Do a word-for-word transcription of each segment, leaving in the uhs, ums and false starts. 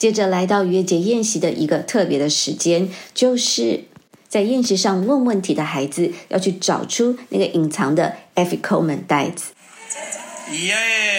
接着来到逾越节宴席的一个特别的时间，就是在宴席上问问题的孩子要去找出那个隐藏的 Afikomen 袋子。 耶！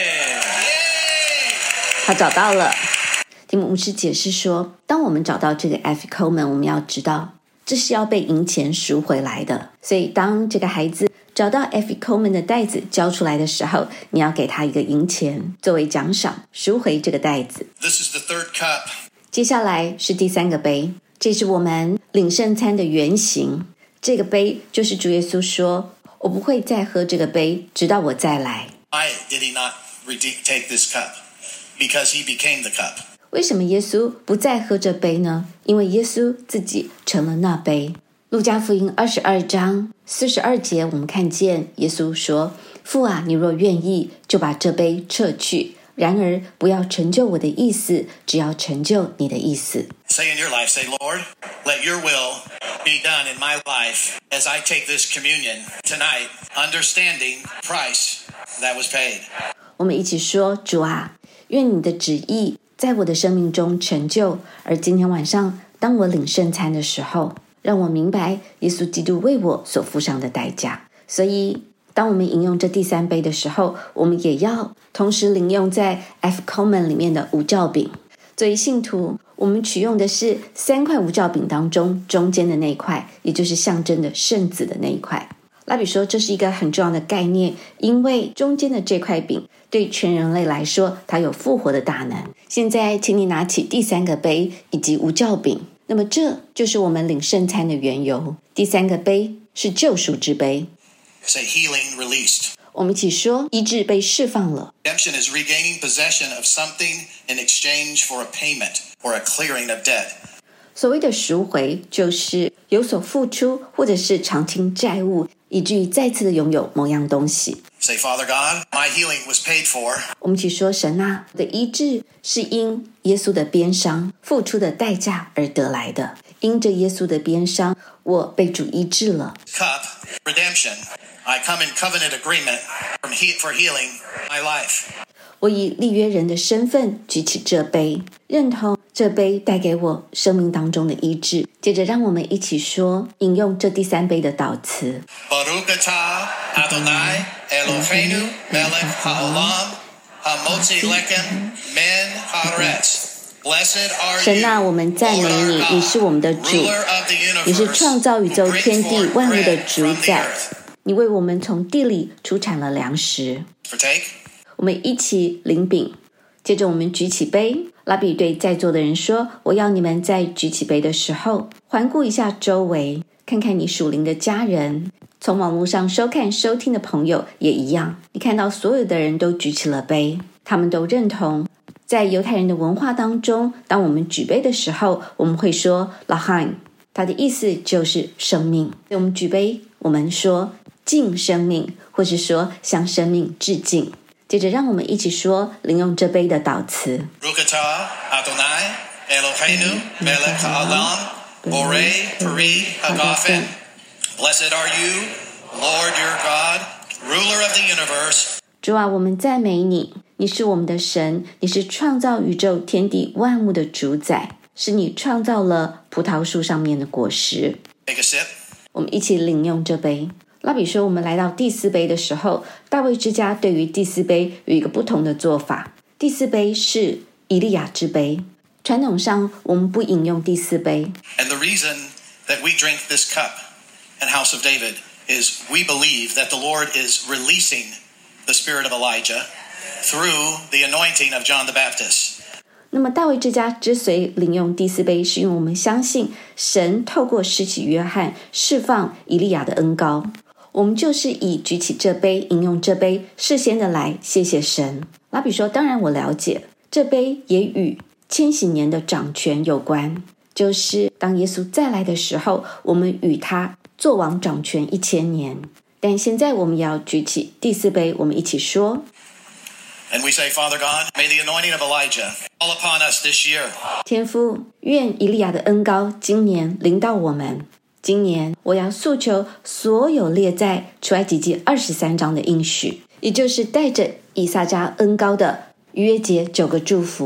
他找到了。提姆牧师解释说，当我们找到这个 Afikomen， 我们要知道这是要被银钱赎回来的。所以当这个孩子找到 Afikomen 的袋子交出来的时候，你要给他一个银钱作为奖赏，赎回这个袋子。 This is the third cup. 接下来是第三个杯，这是我们领圣餐的原型。这个杯就是主耶稣说，我不会再喝这个杯，直到我再来。 Why did he not take this cup? Because he became the cup. 为什么耶稣不再喝这杯呢？因为耶稣自己成了那杯。路加福音二十二章四十二节，我们看见耶稣说，父啊，你若愿意，就把这杯撤去，然而不要成就我的意思，只要成就你的意思。 Say in your life, say, Lord, let your will be done in my life as I take this communion tonight, understanding the price that was paid. 我们一起说，主啊，愿你的旨意在我的生命中成就。而今天晚上当我领圣餐的时候，让我明白耶稣基督为我所付上的代价。所以当我们饮用这第三杯的时候，我们也要同时领用在 Afikomen 里面的无酵饼。作为信徒，我们取用的是三块无酵饼当中中间的那一块，也就是象征的圣子的那一块。拉比说这是一个很重要的概念，因为中间的这块饼对全人类来说，它有复活的大能。现在请你拿起第三个杯以及无酵饼，那么这就是我们领圣餐的缘由。第三个杯是救赎之杯。 Say healing released. 我们一起说，医治被释放了。 Redemption is regaining possession of something in exchange for a payment or a clearing of debt. 所谓的赎回，就是有所付出，或者是偿清债务，以至于再次的拥有某样东西。 Say, Father God, my healing was paid for. 我们一起说，神啊，我的医治是因耶稣的鞭伤付出的代价而得来的。因着耶稣的鞭伤，我被主医治了。 Cup, redemption. I come in covenant agreement from he- for healing my life. 我以立约人的身份举起这杯，认同这杯带给我生命当中的医治。接着让我们一起说，引用这第三杯的祷词。 Baruch atah Adonai Eloheinu melech haolam hamotzi lechem men haaretz. Blessed are 神 you, 啊，我们赞美 Lord 你， our 你是 God, 我们的主， ruler of the 你是 universe, 创造宇宙 who 天 brings 地 forth 万物的 bread 主 from the 宰。 earth. 你为我们从地里出产了粮食。 Partake. 我们一起领饼，接着我们举起杯。拉比对在座的人说，我要你们在举起杯的时候环顾一下周围，看看你属灵的家人，从网络上收看收听的朋友也一样。你看到所有的人都举起了杯，他们都认同在犹太人的文化当中，当我们举杯的时候，我们会说 L'chaim， 它的意思就是生命。我们举杯，我们说敬生命，或是说向生命致敬。接着让我们一起说领用这杯的祷词。 Baruch atah Adonai Eloheinu melech haolam borei peri hagafen. Blessed are you, Lord your God, ruler of the universe. 主啊，我们赞美你，你是我们的神，你是创造宇宙天地万物的主宰，是你创造了葡萄树上面的果实。 Take a sip. 我们一起领用这杯。拉比说，我们来到第四杯的时候，大卫之家对于第四杯有一个不同的做法。第四杯是以利亚之杯，传统上我们不饮用第四杯。 And the reason that we drink this cup in House of David is we believe that the Lord is releasing the spirit of Elijah through the anointing of John the Baptist. 那么大卫之家之所以领用第四杯，是因为我们相信神透过施洗约翰释放以利亚的恩膏。我们就是以举起这杯，饮用这杯，事先的来谢谢神。拉比说，当然我了解，这杯也与千禧年的掌权有关，就是当耶稣再来的时候，我们与他作王掌权一千年。但现在我们要举起第四杯，我们一起说。 And we say, Father God, may the anointing of Elijah fall upon us this year. 天父，愿以利亚的恩膏今年临到我们。今年我要诉求所有列在出埃及记二十三章的应许，也就是带着以撒迦恩膏的逾越节九个祝福，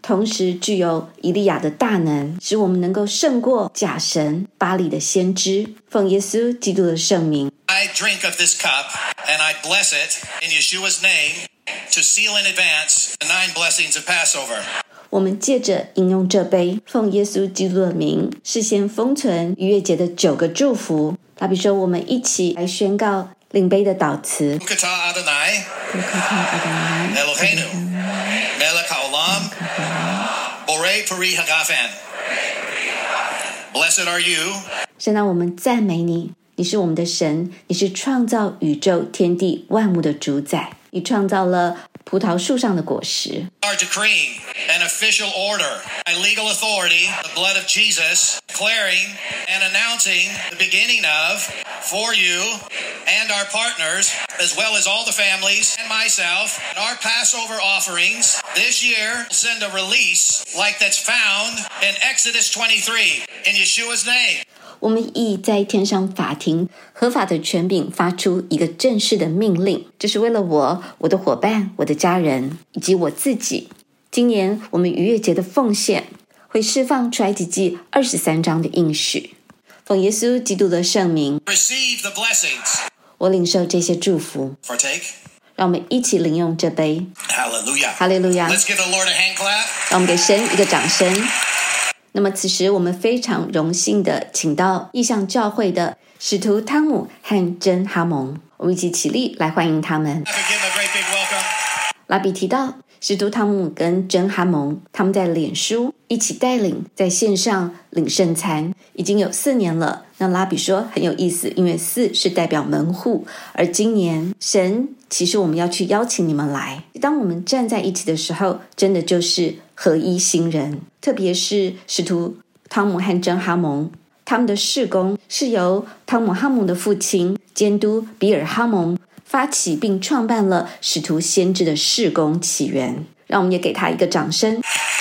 同时具有以利亚的大能，使我们能够胜过假神巴力的先知。奉耶稣基督的圣名， I drink of this cup, and I bless it in Yeshua's name to seal in advance the nine blessings of Passover. 我们借着饮用这杯，奉耶稣基督的名，事先封存逾越节的九个祝福。拉比说，我们一起来宣告领杯的祷词。 Ukata Adonai, Eloheinu, Melech haolam, Borei Peri Hagafen. Blessed are you. 神啊，我们赞美你，你是我们的神，你是创造宇宙天地万物的主宰，你创造了葡萄树上的果实。 Are decreeing an official order by legal authority, the blood of Jesus, declaring and announcing the beginning of, for you and our partners, as well as all the families and myself, and our Passover offerings this year, send a release like that's found in Exodus twenty-three in Yeshua's name. 我们亦在天上法庭合法的权柄发出一个正式的命令，这是为了我、我的伙伴、我的家人以及我自己。今年我们逾越节的奉献会释放出埃及记二十三章的应许。奉耶稣基督的圣名， Receive the blessings. 我领受这些祝福。 Partake. 让我们一起领用这杯。 Hallelujah. 哈利路亚！ Let's give the Lord a hand clap. 让我们给神一个掌声。那么此时我们非常荣幸的请到异象教会的使徒汤姆和真哈蒙，我们一起起立来欢迎他们。 Give him a great big welcome. 拉比提到使徒汤姆跟真哈蒙他们在脸书一起带领在线上领圣餐已经有四年了。那拉比说很有意思，因为四是代表门户，而今年神其实我们要去邀请你们来。当我们站在一起的时候，真的就是合一新人，特别是使徒汤姆和真哈蒙，他们的事工是由汤姆哈蒙的父亲监督比尔哈蒙发起并创办了使徒先知的事工起源，让我们也给他一个掌声。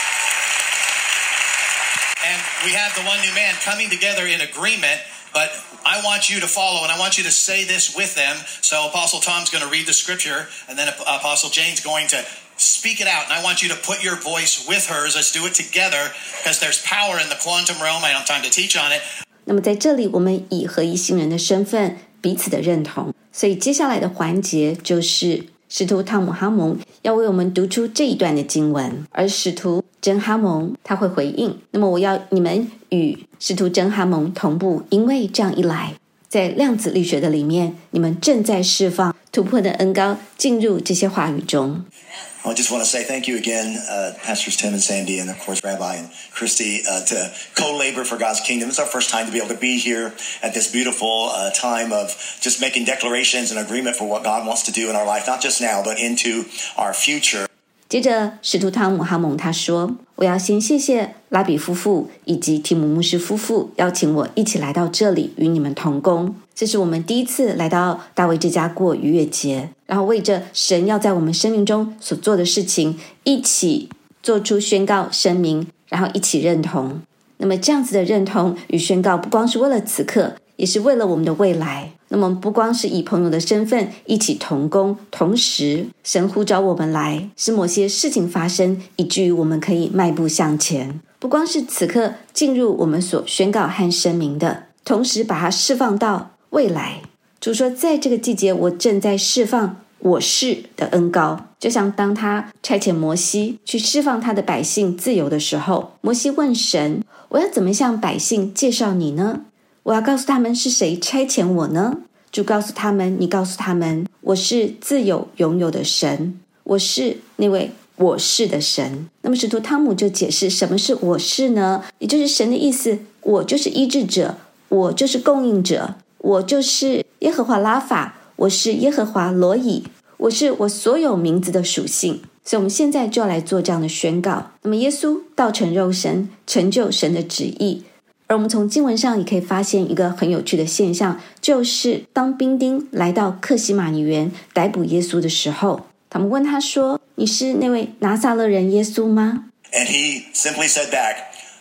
And we have the one new man coming together in agreement, but I want you to follow and I want you to say this with them. So Apostle Tom's going to read the scripture and then Apostle Jane's going to speak it out. And I want you to put your voice with hers. Let's do it together because there's power in the quantum realm. I don't have time to teach on it. 那么在这里我们以合一新人的身份彼此的认同，所以接下来的环节就是使徒汤姆哈蒙要为我们读出这一段的经文，而使徒真哈蒙他会回应。那么我要你们与使徒真哈蒙同步，因为这样一来，在量子力学的里面，你们正在释放突破的恩膏进入这些话语中。 I just want to say thank you again, uh, Pastors Tim and Sandy, and of course Rabbi and Christy, uh, to co-labor for God's kingdom. It's our first time to be able to be here at this beautiful uh, time of just making declarations and agreement for what God wants to do in our life, not just now, but into our future. 接着使徒汤姆哈蒙他说，我要先谢谢拉比夫妇以及提姆牧师夫妇邀请我一起来到这里与你们同工。这是我们第一次来到大卫之家过逾越节，然后为着神要在我们生命中所做的事情一起做出宣告声明，然后一起认同。那么这样子的认同与宣告不光是为了此刻，也是为了我们的未来。那么不光是以朋友的身份一起同工，同时神呼召我们来，使某些事情发生，以至于我们可以迈步向前。不光是此刻进入我们所宣告和声明的，同时把它释放到未来。主说在这个季节我正在释放我是的恩膏，就像当他差遣摩西去释放他的百姓自由的时候，摩西问神，我要怎么向百姓介绍你呢？我要告诉他们是谁差遣我呢？主告诉他们，你告诉他们，我是自有永有的神，我是那位我是的神。那么使徒汤姆就解释什么是我是呢？也就是神的意思，我就是医治者，我就是供应者，我就是耶和华拉法，我是耶和华罗以，我是我所有名字的属性。所以我们现在就要来做这样的宣告。那么耶稣道成肉身，成就神的旨意。而我们从经文上也可以发现一个很有趣的现象，就是当兵丁来到客西马尼园逮捕耶稣的时候，他们问他说，你是那位拿撒勒人耶稣吗？ And he simply said back,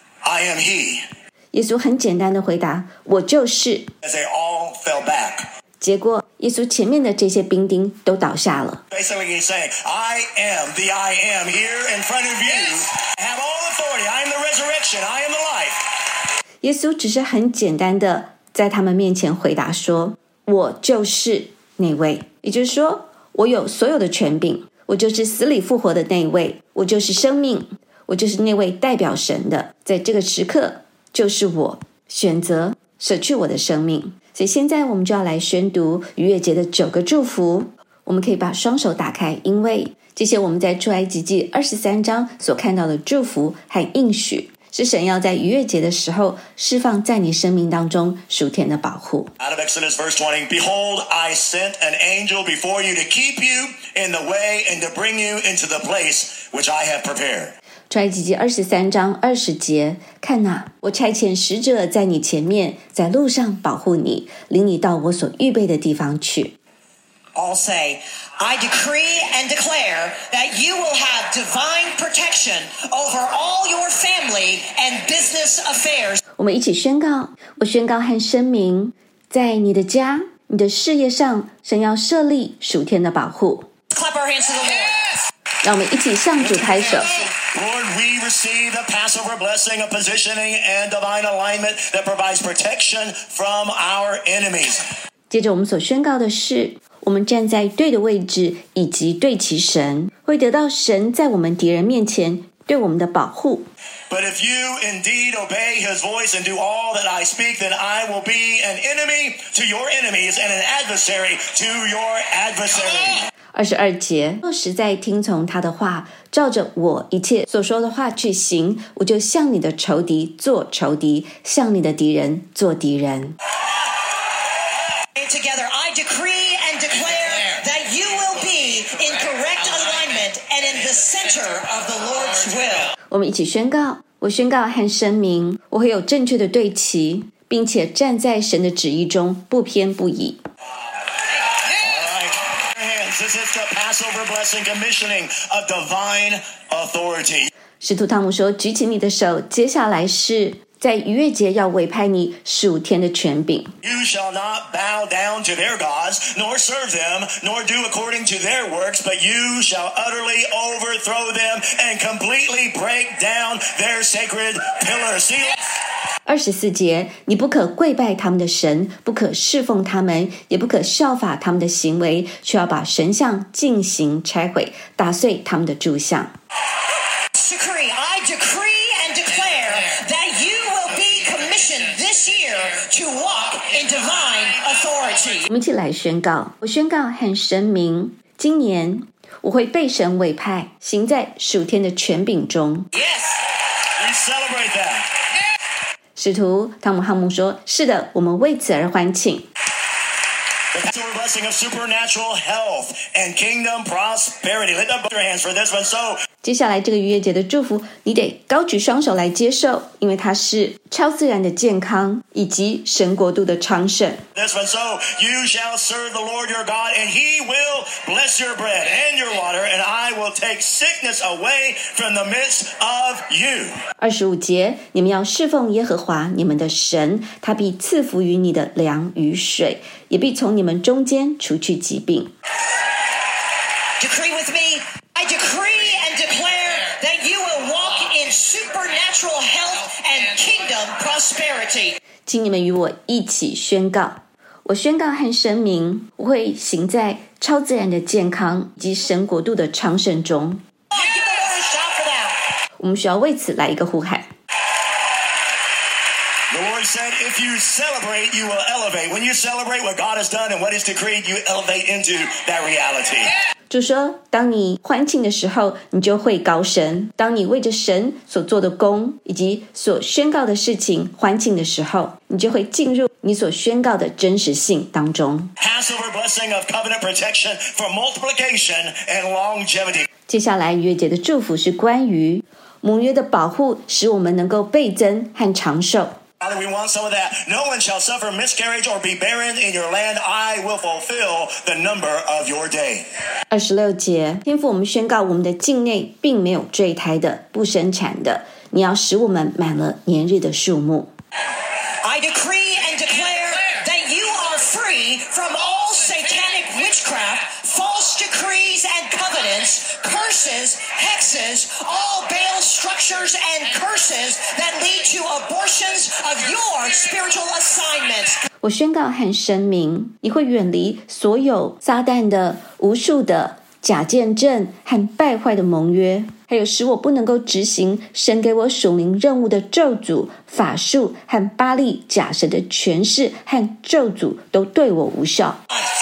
I am he. 耶稣很简单的回答，我就是。 As they all fell back. 结果耶稣前面的这些兵丁都倒下了。 Basically he's saying, I am the I am here in front of you. I have all authority. I am the resurrection. I am the life. 耶稣只是很简单的在他们面前回答说，我就是那位，也就是说，我有所有的权柄，我就是死里复活的那位，我就是生命，我就是那位代表神的，在这个时刻就是我选择舍去我的生命。所以现在我们就要来宣读逾越节的九个祝福。我们可以把双手打开，因为这些我们在出埃及记二十三章所看到的祝福和应许，是神要在逾越节的时候释放在你生命当中属天的保护。 Out of Exodus verse twenty, Behold, I sent an angel before you to keep you in the way and to bring you into the place which I have prepared. 出埃及记二十三章二十节，看哪，我差遣使者在你前面，在路上保护你，领你到我所预备的地方去。 All say, I decree and declare that you will have divine protection over all your family and business affairs. 我们一起宣告，我宣告和声明，在你的家、你的事业上，神要设立属天的保护。 Clap our hands to the Lord. 让我们一起向主拍手。 Lord, we receive the Passover blessing of positioning and divine alignment that provides protection from our enemies. 接着我们所宣告的是，我们站在对的位置，以及对齐神，会得到神在我们敌人面前对我们的保护。 But if you indeed obey his voice and do all that I speak, then I will be an enemy to your enemies and an adversary to your adversary. 二十二节，若实在听从他的话，照着我一切所说的话去行，我就向你的仇敌做仇敌，向你的敌人做敌人。 Together, I decree and declare that you will be in correct alignment and in the center of the Lord's will. 我们一起宣告，我宣告和声明，我会有正确的对齐，并且站在神的旨意中，不偏不倚。 This is the Passover blessing commissioning of divine authority. 使徒汤姆说，举起你的手，接下来是在逾越节要委派你属天的权柄。 You shall not bow down to their gods, nor serve them, nor do according to their works, but you shall utterly overthrow them and completely break down their sacred pillars. See? 二十四节，你不可跪拜他们的神，不可侍奉他们，也不可效法他们的行为，却要把神像进行拆毁，打碎他们的柱像。 Decree, I decree and declare that you will be commissioned this year to walk in divine authority. 我们一起来宣告，我宣告和声明，今年我会被神委派，行在属天的权柄中。 Yes, we celebrate that. 使徒汤姆汉姆说，是的，我们为此而欢庆。 The Passover blessing of supernatural health and kingdom prosperity. Lift up your hands for this one. So, 接下来这个逾越节的祝福，你得高举双手来接受，因为它是超自然的健康以及神国度的昌盛。 this one. So you shall serve the Lord your God, and He will bless your bread and your water, and I will take sickness away from the midst of you. 二十五节，你们要侍奉耶和华你们的神，他必赐福于你的粮与水，也必从你们中间除去疾病。 Decree with me. I decree and declare that you will walk in supernatural health and kingdom prosperity. 请你们与我一起宣告，我宣告和声明，我会行在超自然的健康以及神国度的昌盛中。 Oh, give the Lord a shout for that. 我们需要为此来一个呼喊。 The Lord said, if you celebrate, you will elevate. When you celebrate what God has done and what is decreed, you elevate into that reality. 就说，当你欢庆的时候，你就会高升；当你为着神所做的功以及所宣告的事情欢庆的时候，你就会进入你所宣告的真实性当中。 Passover blessing of covenant protection for multiplication and longevity. 接下来逾越节的祝福是关于盟约的保护，使我们能够倍增和长寿。 Father, we want some of that. No one shall suffer miscarriage or be barren in your land. I will fulfill the number of your day. 二十六节，天父，我们宣告我们的境内并没有坠胎的、不生产的，你要使我们满了年日的数目。 I decree and declare that you are free from all satanic reverses, hexes, all Baal structures and curses that lead to abortions of your spiritual assignments. 我宣告和声明，你会远离所有撒旦的无数的假见证和败坏的盟约，还有使我不能够执行神给我属灵任务的咒诅、法术和巴力假神的权势和咒诅都对我无效。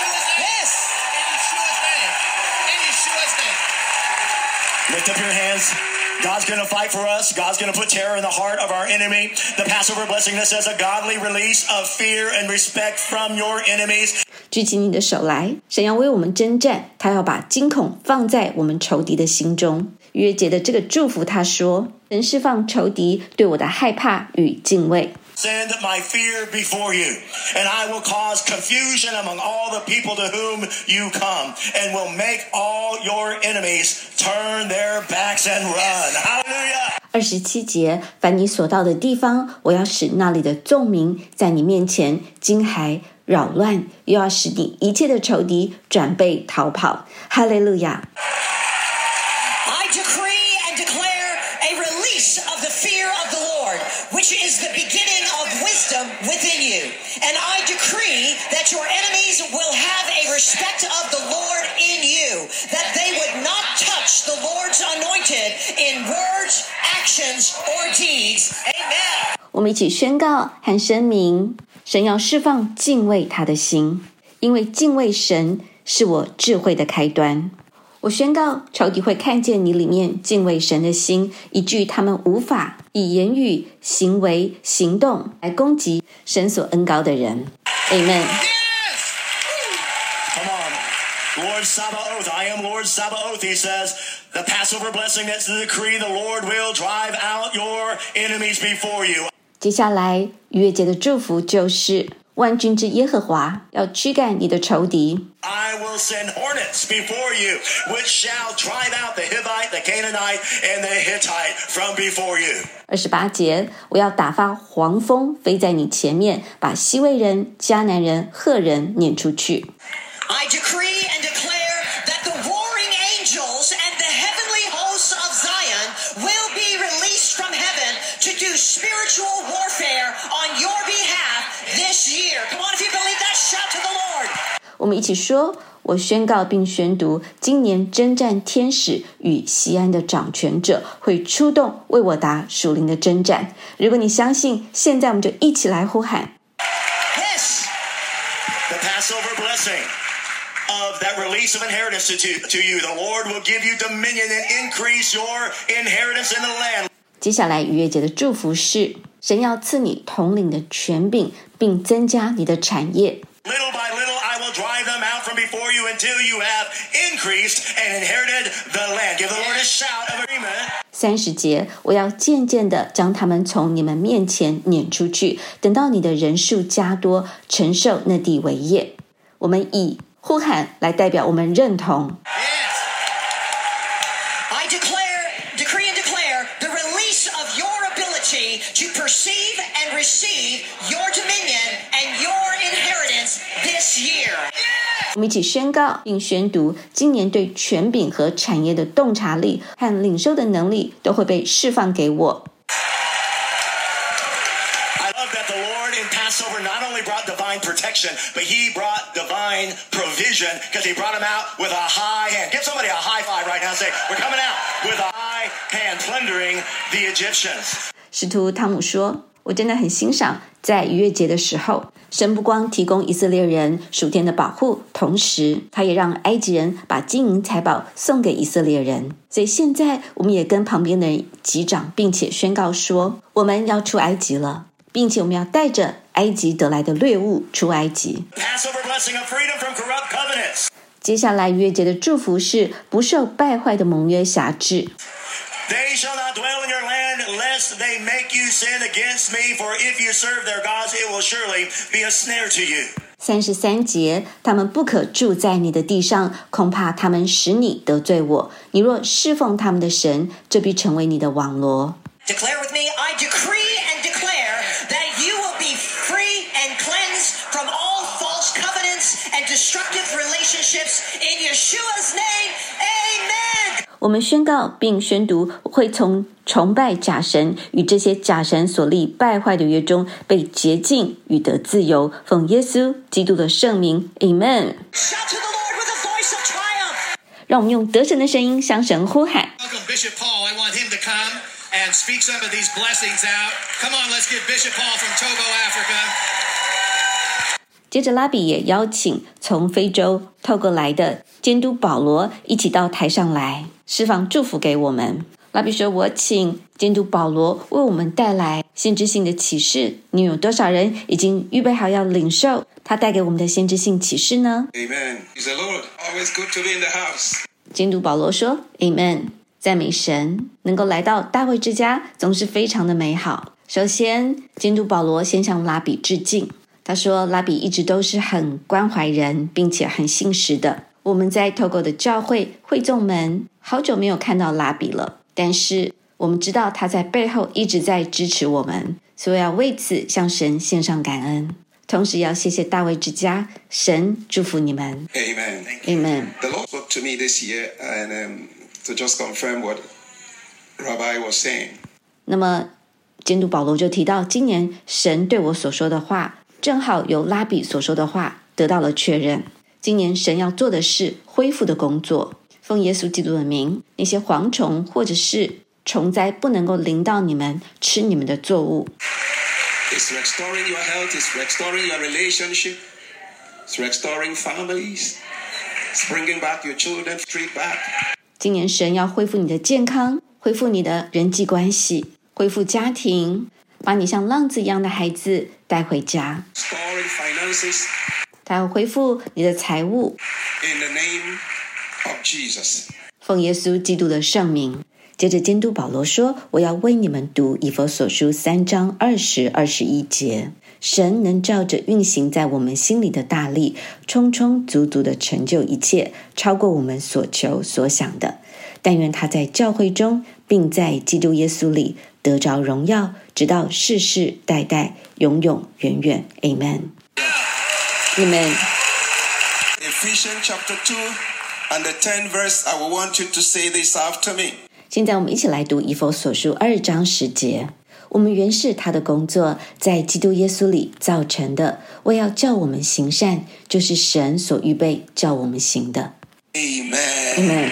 Lift up your hands. God's going to fight for us. God's going to put terror in the heart of our enemy. The Passover blessing that says a godly release of fear and respect from your enemies. 举起你的手来，神要为我们征战，他要把惊恐放在我们仇敌的心中。逾越节的这个祝福他说，神释放仇敌对我的害怕与敬畏。 Send my fear before you, and I will cause confusion among all the people to whom you come, and will make all your enemies turn their backs and run. Hallelujah! 二十七节，凡你所到的地方，我要使那里的众民在你面前惊骇扰乱，又要使你一切的仇敌转背逃跑。哈利路亚！ I decree and declare a release of the fear of the Lord, which is the beginning of wisdom within you. And I decree that your enemies will have a respect of the Lord in you, that they would not touch the Lord's anointed in words, actions, or deeds. Amen. 我们一起宣告和声明，神要释放敬畏他的心，因为敬畏神是我智慧的开端。我宣告，仇敌会看见你里面敬畏神的心，以至于他们无法以言语、行为、行动来攻击神所恩膏的人。Amen. Come on. Lord Sabaoth, I am Lord Sabaoth, he says. The Passover blessing that's the decree, the Lord will drive out your enemies before you. 接下来逾越节的祝福就是万军之耶和华要驱赶你的仇敌。 I will send hornets before you, which shall drive out the Hivite, the Canaanite, and the Hittite from before you. 二十八节，我要打发黄蜂飞在你前面，把西魏人、迦南人、赫人撵出去。 I decree and declare that the warring angels and the heavenly hosts of Zion will be released from heaven to do spiritual warfare on your behalf this year. Come on, if you believe that, shout to the Lord. 我们一起说，我宣告并宣读，今年征战天使与西安的掌权者会出动，为我打属灵的征战。如果你相信，现在我们就一起来呼喊。 Yes, the Passover blessing.Of that release of inheritance to, to, to you. The Lord will give you dominion and increase your inheritance in the land. 接下来逾越节的祝福是，神要赐你统领的权柄，并增加你的产业。 Little by little I will drive them out from before you until you have increased and inherited the land. Give the Lord a shout of agreement. 三十节，我要渐渐的将他们从你们面前撵出去，等到你的人数加多，承受那地为业。我们以呼喊来代表我们认同。 Yes. I declare, decree and declare the release of your ability to perceive and receive your dominion and your inheritance this year. 我们一起宣告并宣读，今年对权柄和产业的洞察力和领受的能力都会被释放给我。 Passover not only brought divine protection, but he brought divine provision because he brought them out with a high hand. Give somebody a high five right now and say, we're coming out with a high hand, plundering the Egyptians. 使徒汤姆说，我真的很欣赏在逾越节的时候，神不光提供以色列人属天的保护，同时他也让埃及人把金银财宝送给以色列人。所以现在我们也跟旁边的人击掌，并且宣告说，我们要出埃及了，并且我们要带着埃及得来的掠物出埃及。接下来逾越节的祝福是不受败坏的盟约辖制。 They shall not dwell in your land lest they make you sin against me, for if you serve their gods, it will surely be a snare to you. 三十三节，他们不可住在你的地上，恐怕他们使你得罪我。你若侍奉他们的神，这必成为你的网罗。 Declare with me, I decree and declare that you will be free and cleansed from all false covenants and destructive relationships in Yeshua's name. Amen. 我们宣告并宣读会从崇拜假神与这些假神所立败坏的约中被洁净与得自由，奉耶稣基督的圣名 Amen。 让我们用得胜的声音向神呼喊。 Welcome Bishop Paul. I want him to come and speak some of these blessings out. Come on, let's give Bishop Paul from Togo, Africa. 接着拉比也邀请从非洲透过来的监督保罗一起到台上来释放祝福给我们。拉比说，我请监督保罗为我们带来先知性的启示，你有多少人已经预备好要领受他带给我们的先知性启示呢？ Amen. He's the Lord. Always good to be in the house. 监督保罗说 Amen， 赞美神，能够来到大卫之家总是非常的美好。首先监督保罗先向拉比致敬，他说拉比一直都是很关怀人并且很信实的。我们在 Togo 的教会会众们好久没有看到拉比了，但是我们知道他在背后一直在支持我们，所以要为此向神献上感恩，同时要谢谢大卫之家，神祝福你们 Amen. Amen。 The Lord spoke to me this year and um, to just confirm what Rabbi was saying. 那么监督保罗就提到，今年神对我所说的话正好由拉比所说的话得到了确认。今年神要做的是恢复的工作，奉耶稣基督的名，那些蝗虫或者是虫灾不能够临到你们，吃你们的作物。 It's restoring your health. It's restoring your relationship. It's restoring families. It's bringing back your children straight back. 今年神要恢复你的健康，恢复你的人际关系，恢复家庭，把你像浪子一样的孩子带回家。 Restoring finances. 他要恢复你的财物。 In the name of Jesus. 奉耶稣基督的圣名。接着监督保罗说，我要为你们读以弗所书三章二十、二十一节。神能照着运行在我们心里的大力，充充足足的成就一切，超过我们所求所想的。但愿他在教会中，并在基督耶稣里得着荣耀，直到世世代代，永永远远。 Amen。 Amen。 Ephesians chapter two and the tenth verse. I will want you to say this after me. 现在我们一起来读以弗所书二章十节。我们原是他的工作，在基督耶稣里造成的，为要叫我们行善，就是神所预备叫我们行的。 Amen. Amen。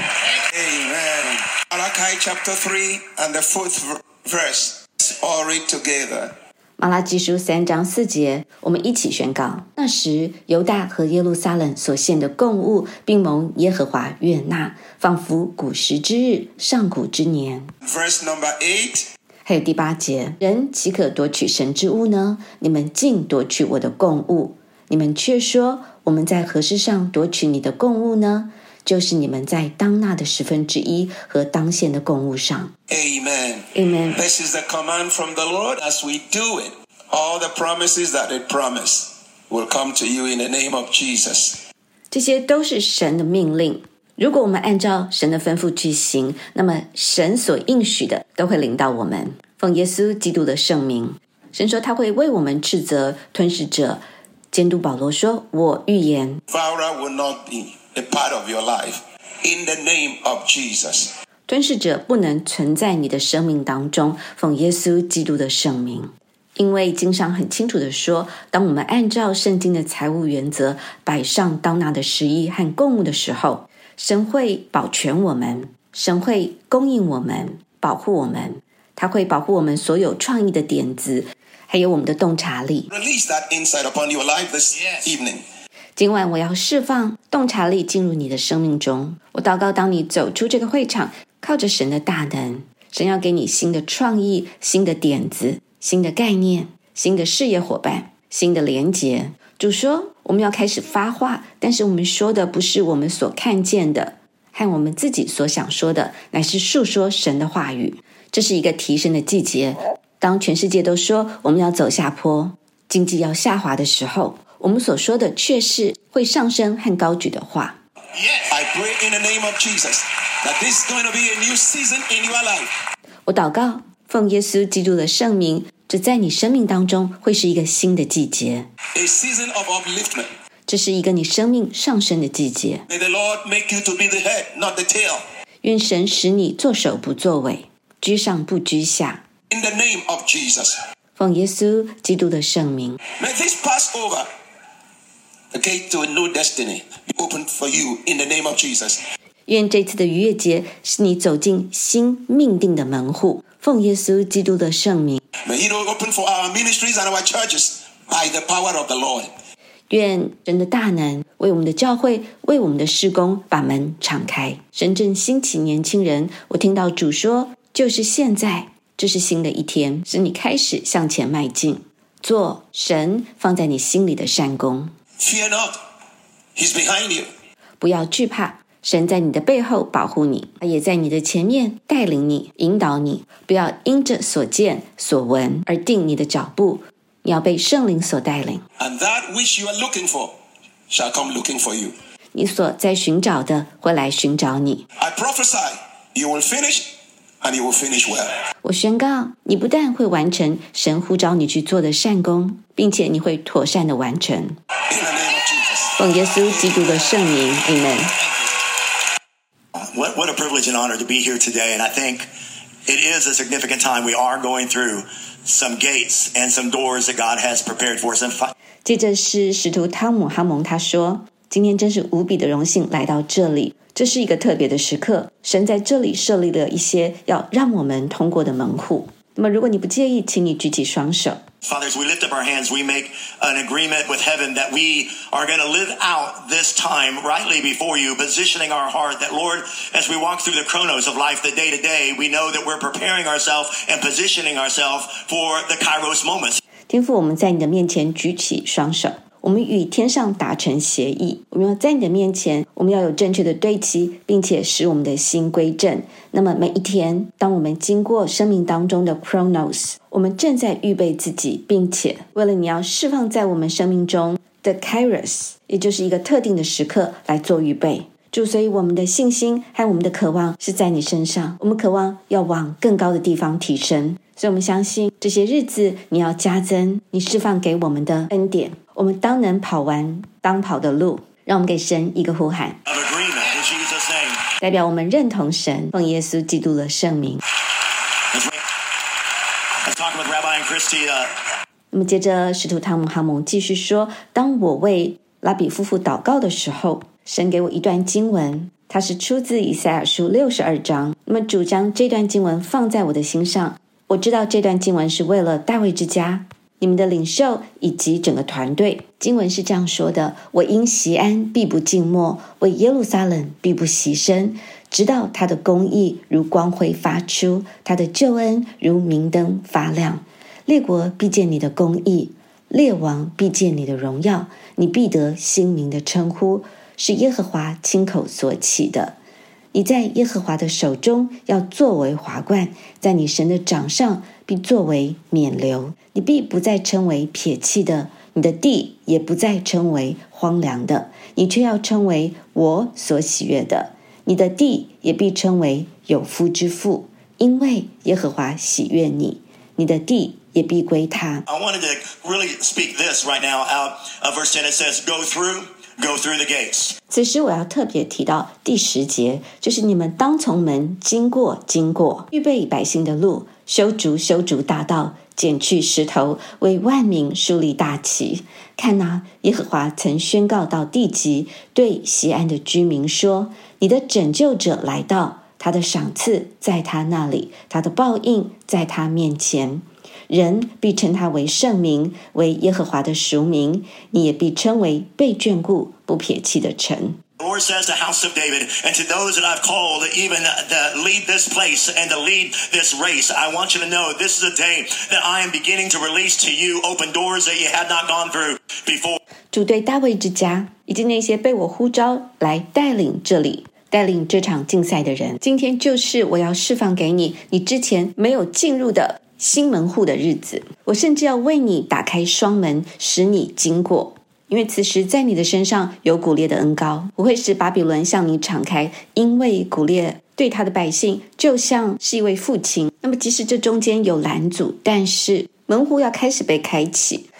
Amen. Malachi chapter three and the fourth verse. Let's all read together. 马拉基书三章四节，我们一起宣告：那时犹大和耶路撒冷所献的供物，并蒙耶和华悦纳，仿佛古时之日，上古之年。 Verse number eight. 还有第八节，人岂可夺取神之物呢？你们竟夺取我的供物，你们却说我们在何事上夺取你的供物呢？就是你们在当纳的十分之一和当献的供物上。 Amen. Amen。 This is the command from the Lord. As we do it, all the promises that it promised will come to you in the name of Jesus. 这些都是神的命令，如果我们按照神的吩咐去行，那么神所应许的都会临到我们。奉耶稣基督的圣名，神说他会为我们斥责吞噬者。监督保罗说，我预言 Devourer will not be a part of your life in the name of Jesus. 吞噬者不能存在你的生命当中，奉耶稣基督的圣名。因为经上很清楚地说，当我们按照圣经的财务原则摆上当纳的十一和供物的时候，神会保全我们，神会供应我们，保护我们，他会保护我们所有创意的点子，还有我们的洞察力。 Release that insight upon your life this evening. 今晚我要释放洞察力进入你的生命中。我祷告，当你走出这个会场，靠着神的大能，神要给你新的创意、新的点子、新的概念、新的事业伙伴、新的连结。主说，我们要开始发话，但是我们说的不是我们所看见的和我们自己所想说的，乃是述说神的话语。这是一个提升的季节，当全世界都说我们要走下坡，经济要下滑的时候，我们所说的却是会上升和高举的话。 I pray in the name of Jesus that this is going to be a new season in your life. 我祷告，奉耶稣基督的圣名，这在你生命当中会是一个新的季节， A season of upliftment. 这是一个你生命上升的季节。 May the Lord make you to be the head, not the tail. 愿神使你作首不作尾，居上不居下。 In the name of Jesus. 奉耶稣基督的圣名。 May this Passover, the gate to a new destiny, be opened for you in the name of Jesus. 愿这次的逾越节使你走进新命定的门户。奉耶稣基督的圣名。 May He open for our ministries and our churches by the power of the Lord. 愿神的大能为我们的教会，为我们的事工把门敞开。神正兴起年轻人，我听到主说，就是现在，这是新的一天，使你开始向前迈进，做神放在你心里的善工。 Fear not, He's behind you. 不要惧怕，神在你的背后保护你，他也在你的前面带领你，引导你。不要因着所见所闻而定你的脚步，你要被圣灵所带领。 And that which you are looking for shall come looking for you. 你所在寻找的会来寻找你。 I prophesy, you will finish and you will finish well. 我宣告，你不但会完成神呼召你去做的善工，并且你会妥善的完成。 In the name of Jesus. 奉耶稣基督的圣名 Amen。 What, what a privilege and honor to be here today. And I think it is a significant time. We are going through some gates and some doors that God has prepared for us. And fi- 接着是使徒汤姆哈蒙他说，今天真是无比的荣幸来到这里，这是一个特别的时刻，神在这里设立了一些要让我们通过的门户。那么如果你不介意，请你举起双手。 Father, as we lift up our hands, we make an agreement with heaven that we are going to live out this time rightly before you, positioning our heart that, Lord, as we walk through the chronos of life, the day to day, we know that we're preparing ourselves and positioning ourselves for the kairos moments. 天父，我们在你的面前举起双手，我们与天上达成协议，我们要在你的面前，我们要有正确的对齐，并且使我们的心归正。那么每一天，当我们经过生命当中的 chronos， 我们正在预备自己，并且为了你要释放在我们生命中的 kairos， 也就是一个特定的时刻来做预备。主，所以我们的信心和我们的渴望是在你身上，我们渴望要往更高的地方提升，所以我们相信这些日子你要加增你释放给我们的恩典，我们当能跑完当跑的路。让我们给神一个呼喊， Of agreement in Jesus' name. 代表我们认同神，奉耶稣基督的圣名。 Let's, let's talk with Rabbi and Christy. Uh, 那么接着使徒汤姆哈蒙继续说，当我为拉比夫妇祷告的时候，神给我一段经文，它是出自以赛亚书六十二章。那么主将这段经文放在我的心上，我知道这段经文是为了大卫之家，你们的领袖以及整个团队。经文是这样说的，我因锡安必不静默，为耶路撒冷必不息声，直到他的公义如光辉发出，他的救恩如明灯发亮。列国必见你的公义，列王必见你的荣耀，你必得新名的称呼，是耶和华亲口所起的。你在耶和华的手中要作为华冠，在你神的掌上必作为冕旒。你必不再称为撇弃的，你的地也不再称为荒凉的，你却要称为我所喜悦的。你的地也必称为有夫之妇，因为耶和华喜悦你，你的地也必归他。 I wanted to really speak this right now out of verse ten. It says, go through, go through the gates. 此时我要特别提到第十节，就是你们当从门经过经过，预备百姓的路，修筑修筑大道，剪去石头，为万民树立大旗。看哪，耶和华曾宣告到地极，对锡安的居民说，你的拯救者来到，他的赏赐在他那里，他的报应在他面前。人必称他为圣民，为耶和华的赎民，你也必称为被眷顾不撇弃的城。 The Lord says to the house of David, and to those that I've called even to lead this place and to lead this race, I want you to know this is a day that I am beginning to release to you open doors that you had not gone through before. 主对大卫之家以及那些被我呼召来带领这里带领这场竞赛的人，今天就是我要释放给你你之前没有进入的新门户的日子。我甚至要为你打开双门，使你经过，因为此时在你的身上有古列的恩膏，我会使巴比伦向你敞开，因为古列对他的百姓就像是一位父亲。那么即使这中间有拦阻，但是门户要开始被开启，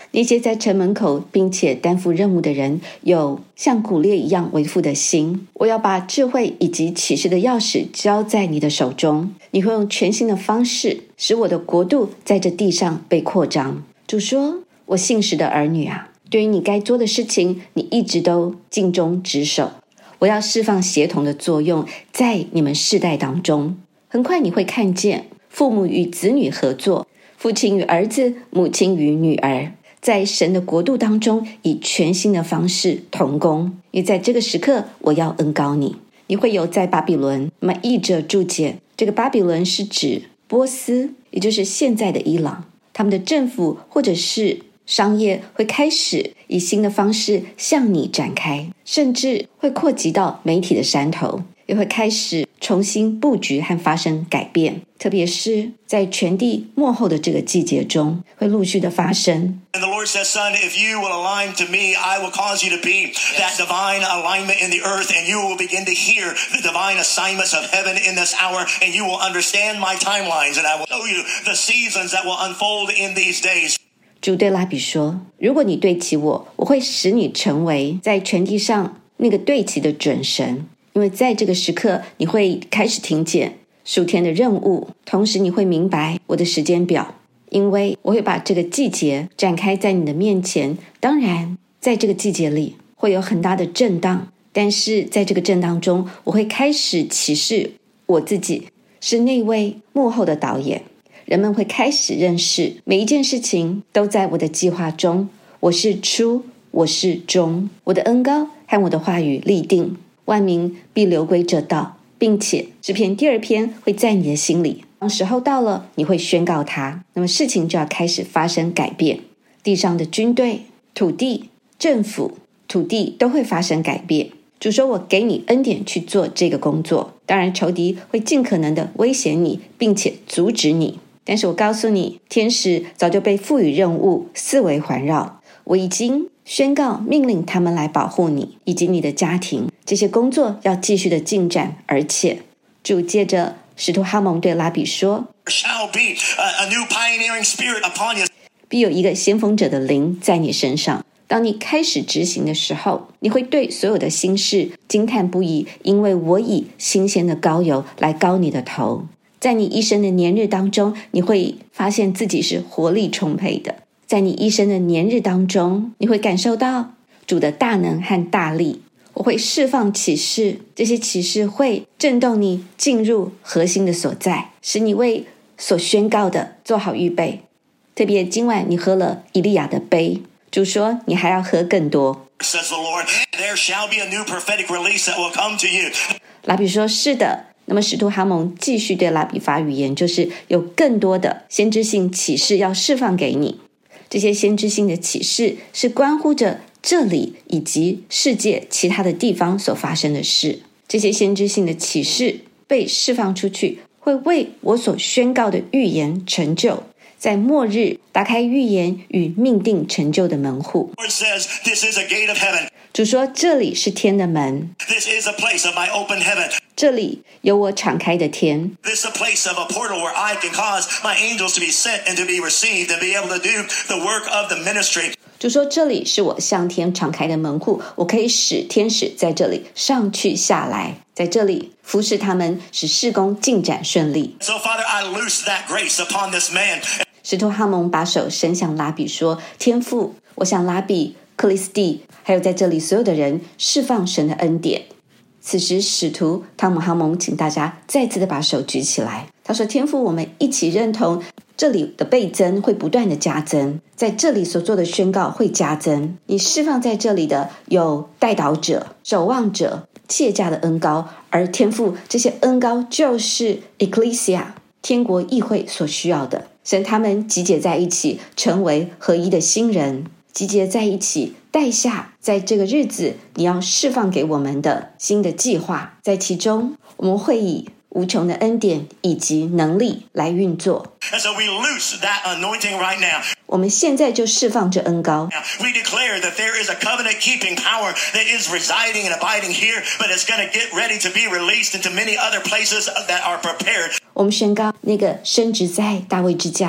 那些在城门口并且担负任务的人有像古列一样为父的心。我要把智慧以及启示的钥匙交在你的手中，你会用全新的方式使我的国度在这地上被扩张。主说，我信实的儿女啊，对于你该做的事情，你一直都尽忠职守。我要释放协同的作用在你们世代当中。很快你会看见父母与子女合作，父亲与儿子，母亲与女儿，在神的国度当中以全新的方式同工。也在这个时刻，我要恩膏你。你会有在巴比伦，那么译者注解，这个巴比伦是指波斯，也就是现在的伊朗，他们的政府或者是商业会开始以新的方式向你展开，甚至会扩及到媒体的山头，也会开始重新布局和发生改变，特别是在全地末后的这个季节中会陆续的发生。 And the Lord says, son, if you will align to me, I will cause you to be that divine alignment in the earth, and you will begin to hear the divine assignments of heaven in this hour, and you will understand my timelines, and I will show you the seasons that will unfold in these days. 主对拉比说，如果你对齐我，我会使你成为在全地上那个对齐的准神。因为在这个时刻，你会开始听见属天的任务，同时你会明白我的时间表，因为我会把这个季节展开在你的面前。当然在这个季节里会有很大的震荡，但是在这个震荡中，我会开始启示我自己是那位幕后的导演。人们会开始认识每一件事情都在我的计划中，我是初，我是终，我的恩膏和我的话语立定，万民必流归这道，并且诗篇第二篇会在你的心里，当时候到了，你会宣告它，那么事情就要开始发生改变。地上的军队、土地、政府、土地都会发生改变。主说，我给你恩典去做这个工作，当然仇敌会尽可能的威胁你，并且阻止你，但是我告诉你，天使早就被赋予任务，四围环绕。我已经宣告命令他们来保护你以及你的家庭，这些工作要继续的进展。而且主借着使徒哈蒙对拉比说， There shall be a, a new pioneering spirit upon you. 必有一个先锋者的灵在你身上。当你开始执行的时候，你会对所有的新事惊叹不已，因为我以新鲜的膏油来膏你的头。在你一生的年日当中，你会发现自己是活力充沛的。在你一生的年日当中，你会感受到主的大能和大力。我会释放启示，这些启示会震动你进入核心的所在，使你为所宣告的做好预备。特别今晚你喝了以利亚的杯，主说你还要喝更多。 Says the Lord, there shall be a new prophetic release that will come to you. 拉比说，是的。那么使徒哈蒙继续对拉比发语言，就是有更多的先知性启示要释放给你。这些先知性的启示是关乎着这里以及世界其他的地方所发生的事。这些先知性的启示被释放出去，会为我所宣告的预言成就，在末日打开预言与命定成就的门户。 The Lord says, this is a gate of heaven. 主说，这里是天的门， This is a place of my open heaven. 这里有我敞开的天。 This is a place of a portal where I can cause my angels to be sent and to be received and be able to do the work of the ministry. 主说，这里是我向天敞开的门户，我可以使天使在这里上去下来，在这里服侍他们，使事工进展顺利。 So, Father, I loose that grace upon this man. 使徒哈蒙把手伸向拉比说，天父，我向拉比、克里斯蒂还有在这里所有的人释放神的恩典。此时使徒汤姆哈蒙请大家再次的把手举起来，他说，天父，我们一起认同这里的倍增会不断的加增，在这里所做的宣告会加增。你释放在这里的有代祷者、守望者、切家的恩膏，而天父，这些恩膏就是 Ecclesia 天国议会所需要的。神他们集结在一起，成为合一的新人，集结在一起，带下在这个日子你要释放给我们的新的计划。在其中我们会以无穷的恩典以及能力来运作。 And so we loose that anointing right now. 我们现在就释放这恩膏。 We declare that there is a covenant-keeping power that is residing and abiding here, but it's going to get ready to be released into many other places that are prepared. 我们宣告，那个深植在大卫之家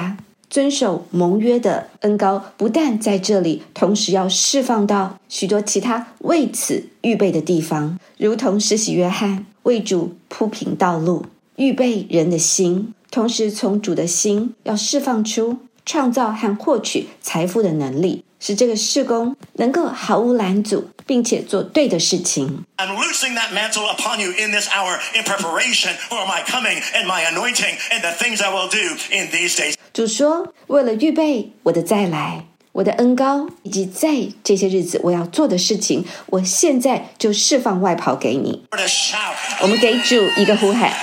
遵守盟约的恩膏不但在这里，同时要释放到许多其他为此预备的地方，如同施洗约翰为主铺平道路，预备人的心，同时从主的心要释放出创造和获取财富的能力，使这个事工能够毫无拦阻，并且做对的事情。 I'm loosing that mantle upon you in this hour in preparation for my coming and my anointing and the things I will do in these days. 主说，为了预备我的再来，我的恩膏，以及在这些日子我要做的事情，我现在就释放外袍给你。我们给主一个呼喊。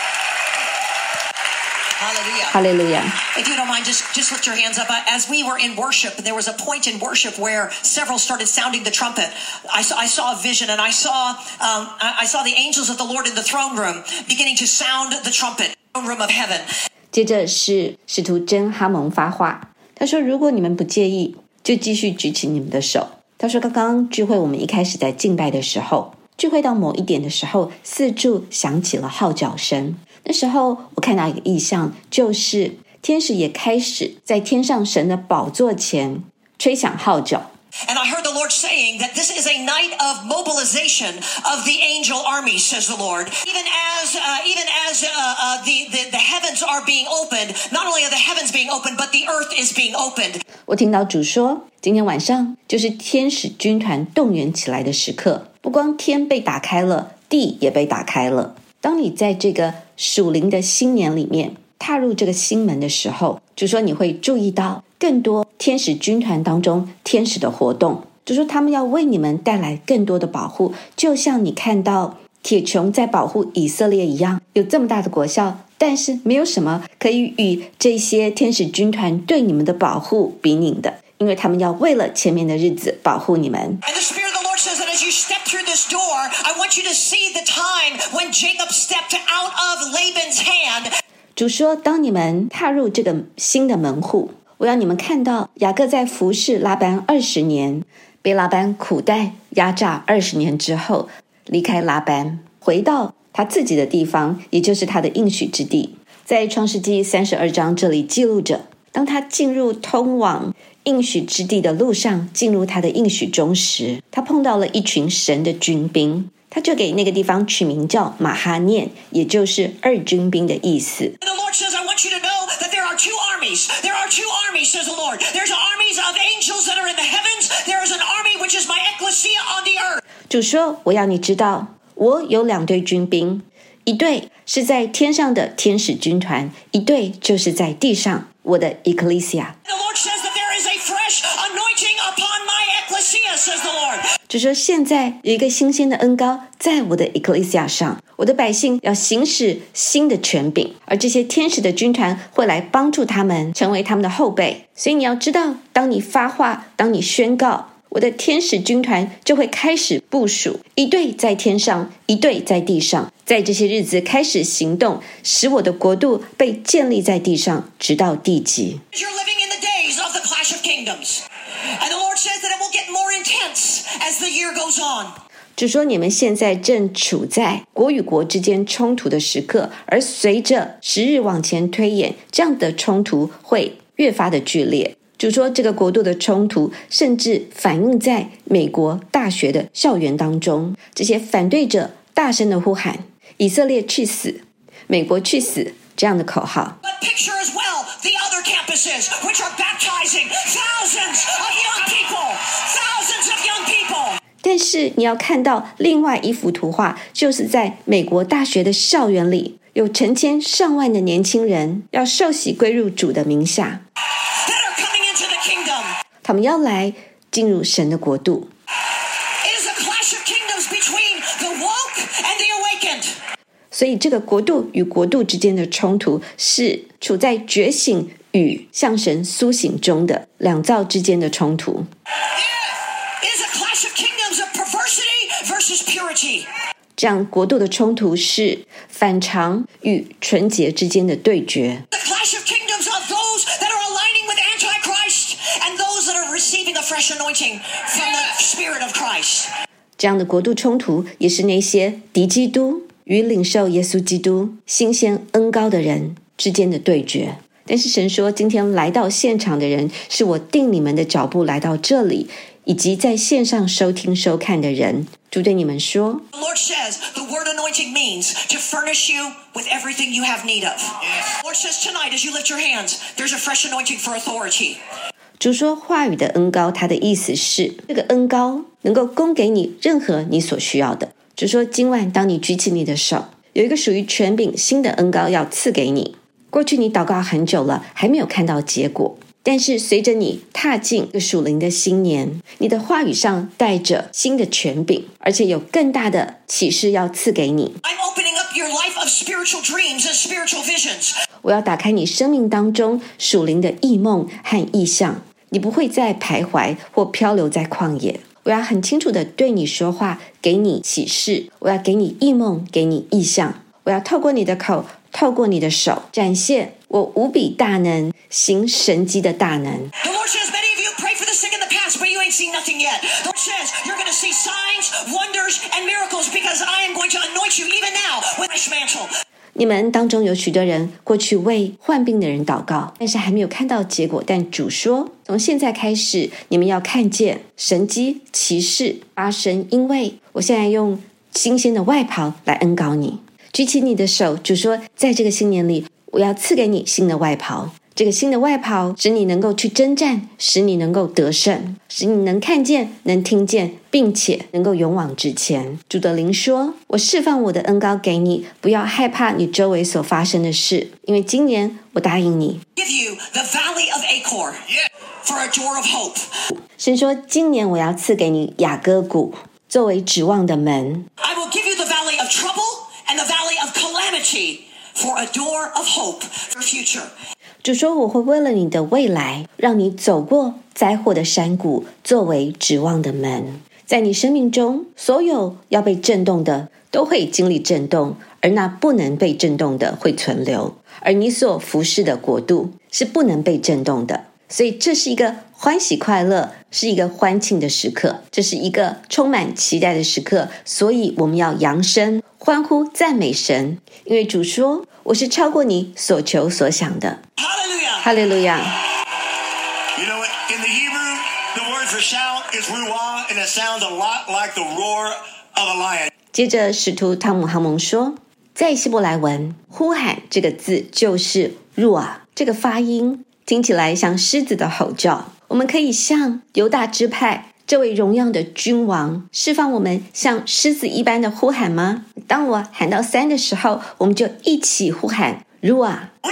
哈利路亚。 If you don't mind, just, just lift your hands up. As we were in worship, there was a point in worship where several started sounding the trumpet. I saw, I saw a vision, and I saw, um, I saw the angels of the Lord in the throne room beginning to sound the trumpet, throne room of heaven. 接着是使徒真哈蒙发话，他说：“如果你们不介意，就继续举起你们的手。”他说：“刚刚聚会我们一开始在敬拜的时候，聚会到某一点的时候，四处响起了号角声。那时候我看到一个异象，就是天使也开始在天上神的宝座前吹响号角。” And I heard the Lord saying that this is a night of mobilization of the angel armies, says the Lord. Even as, uh, even as uh, uh, the, the, the heavens are being opened, not only are the heavens being opened, but the earth is being opened. 我听到主说，今天晚上就是天使军团动员起来的时刻，不光天被打开了，地也被打开了。当你在这个属灵的新年里面踏入这个新门的时候，主说你会注意到更多天使军团当中天使的活动，就说他们要为你们带来更多的保护，就像你看到铁穹在保护以色列一样，有这么大的国效，但是没有什么可以与这些天使军团对你们的保护比拟的，因为他们要为了前面的日子保护你们。 And the Spirit of the Lord says that as you step through this door, I want you to see the time when Jacob stepped out of Laban's hand. 主说，当你们踏入这个新的门户，我要你们看到雅各在服侍拉班二十年，被拉班苦待压榨二十年之后，离开拉班，回到他自己的地方，也就是他的应许之地。在创世纪三十二章这里记录着，当他进入通往应许之地的路上，进入他的应许中时，他碰到了一群神的军兵，他就给那个地方取名叫马哈念，也就是二军兵的意思。 The Lord says, I want you to know that there are two armies. There are two armies, says the Lord. There's armies of angels that are in the heavens. There is an army which is my ecclesia on the earth. 主说，我要你知道，我有两队军兵，一队是在天上的天使军团，一队就是在地上我的 ecclesia。 The Lord says that there is a fresh anointing upon my ecclesia, says the Lord. 就说现在有一个新鲜的恩膏在我的 ecclesia 上，我的百姓要行使新的权柄，而这些天使的军团会来帮助他们，成为他们的后辈。所以你要知道，当你发话，当你宣告，我的天使军团就会开始部署，一队在天上，一队在地上，在这些日子开始行动，使我的国度被建立在地上，直到地极。 You're living in the days of the clash of kingdoms. And the Lord says that it will get more intense as the year goes on. 主说你们现在正处在国与国之间冲突的时刻，而随着时日往前推演，这样的冲突会越发的剧烈。主说这个国度的冲突甚至反映在美国大学的校园当中，这些反对者大声的呼喊以色列去死，美国去死这样的口号。 But picture as well the other campuses which are baptizing thousands of young people. Thousands of young people. 但是你要看到另外一幅图画，就是在美国大学的校园里，有成千上万的年轻人要受洗归入主的名下， That are coming into the kingdom. 他们要来进入神的国度。 It is a clash of kingdoms between the woke and the awakened. 所以这个国度与国度之间的冲突是处在觉醒与向神苏醒中的两造之间的冲突。 It is a clash of kingdoms of perversity versus purity. 这样国度的冲突是反常与纯洁之间的对决。 The clash of kingdoms of those that are aligning with Antichrist and those that are receiving a fresh anointing from the Spirit of Christ. 这样的国度冲突也是那些敌基督与领受耶稣基督新鲜恩膏的人之间的对决。 但是神说，今天来到现场的人是我定你们的脚步来到这里，以及在线上收听收看的人。主对你们说， The Lord says the word anointing means to furnish you with everything you have need of. The Lord says tonight as you lift your hands, there's a fresh anointing for authority. 主说话语的恩膏，它的意思是这个恩膏能够供给你任何你所需要的。主说今晚当你举起你的手，有一个属于权柄新的恩膏要赐给你。过去你祷告很久了，还没有看到结果，但是随着你踏进这个属灵的新年，你的话语上带着新的权柄，而且有更大的启示要赐给你。 I'm opening up your life of spiritual dreams and spiritual visions. 我要打开你生命当中属灵的异梦和异象，你不会再徘徊或漂流在旷野。我要很清楚地对你说话，给你启示，我要给你异梦，给你异象。我要透过你的口，透过你的手，展现我无比大能，行神迹的大能。 The Lord says many of you prayed for the sick in the past, but you ain't seen nothing yet. The Lord says you're going to see signs, wonders, and miracles because I am going to anoint you even now with fresh mantle. 你们当中有许多人过去为患病的人祷告，但是还没有看到结果，但主说从现在开始你们要看见神迹奇事发生，因为我现在用新鲜的外袍来恩膏你。举起你的手，主说在这个新年里我要赐给你新的外袍，这个新的外袍使你能够去征战，使你能够得胜，使你能看见，能听见，并且能够勇往直前。主的灵说，我释放我的恩膏给你，不要害怕你周围所发生的事，因为今年我答应你 Give you the valley of Achor for a door of hope. 神说今年我要赐给你雅各谷作为指望的门。 I will give you the valley of trouble and the valley of calamity for a door of hope for future. 主说我会为了你的未来，让你走过灾祸的山谷，作为指望的门。在你生命中，所有要被震动的都会经历震动，而那不能被震动的会存留，而你所服侍的国度是不能被震动的。所以这是一个欢喜快乐，是一个欢庆的时刻，这是一个充满期待的时刻。所以我们要扬声欢呼赞美神，因为主说我是超过你所求所想的。 Hallelujah. 哈利路亚。 You know, in the Hebrew, the word for shout is ruah, and it sounds a lot like the roar of a lion. 接着使徒汤姆哈蒙说，在希伯来文呼喊这个字就是入啊，这个发音听起来像狮子的吼叫。我们可以向犹大支派这位荣耀的君王释放我们像狮子一般的呼喊吗？当我喊到三的时候，我们就一起呼喊入啊。 Ruah!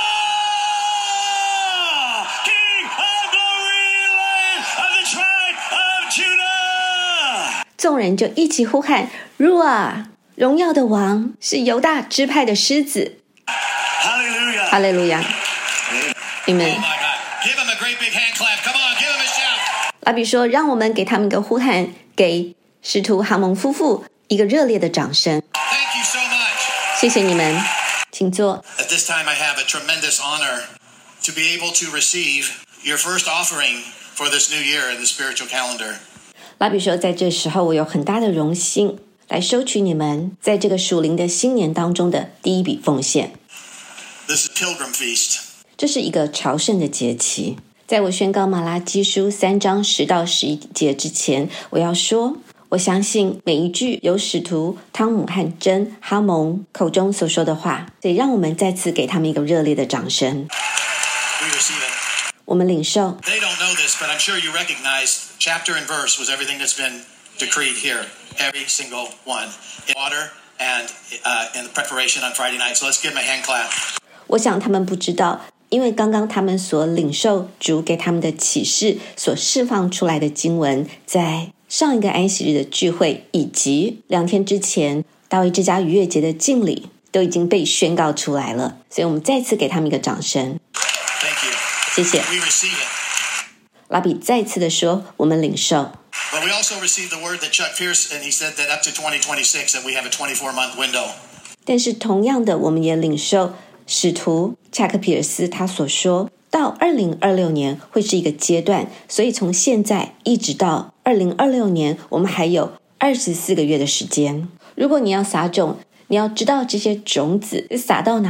King of glory, Lion of the tribe of Judah! 众人就一起呼喊入啊，荣耀的王是犹大支派的狮子。 Hallelujah. 哈利路亚 Amen。 Oh my God. Give him a great big hand clap. Come on, give him a shout. 拉比说让我们给他们一个呼喊，给使徒哈蒙夫妇一个热烈的掌声。 Thank you so much. 谢谢你们，请坐。 At this time, I have a tremendous honor to be able to receive your first offering for this new year in the spiritual calendar. 拉比说在这时候我有很大的荣幸来收取你们在这个属灵的新年当中的第一笔奉献。 This is Pilgrim Feast. 这是一个朝圣的节期。在我宣告马拉基书三章十到十一节之前，我要说，我相信每一句有使徒汤姆和珍哈蒙口中所说的话，所以让我们再次给他们一个热烈的掌声。 We receive it. 我们领受。 They don't know this, but I'm sure you recognize chapter and verse was everything that's been decreed here. Every single one. In water and uh, in the preparation on Friday night. So let's give them a hand clap. 我想他们不知道，因为刚刚他们所领受主给他们的启示所释放出来的经文，在上一个安息日的聚会以及两天之前大卫之家逾越节的敬礼都已经被宣告出来了，所以我们再次给他们一个掌声。 Thank you. 谢谢。 We receive it. 拉比再次的说，我们领受。 But we also received the word that Chuck Pierce, and he said that up to twenty twenty-six that we have a twenty-four month window. 但是同样的，我们也领受使徒恰克皮尔斯他所说到二零二六年会是一个阶段，所以从现在一直到二零二六年，我们还有二十四个月的时间。如果你要撒种，你要知道这些种子撒到哪里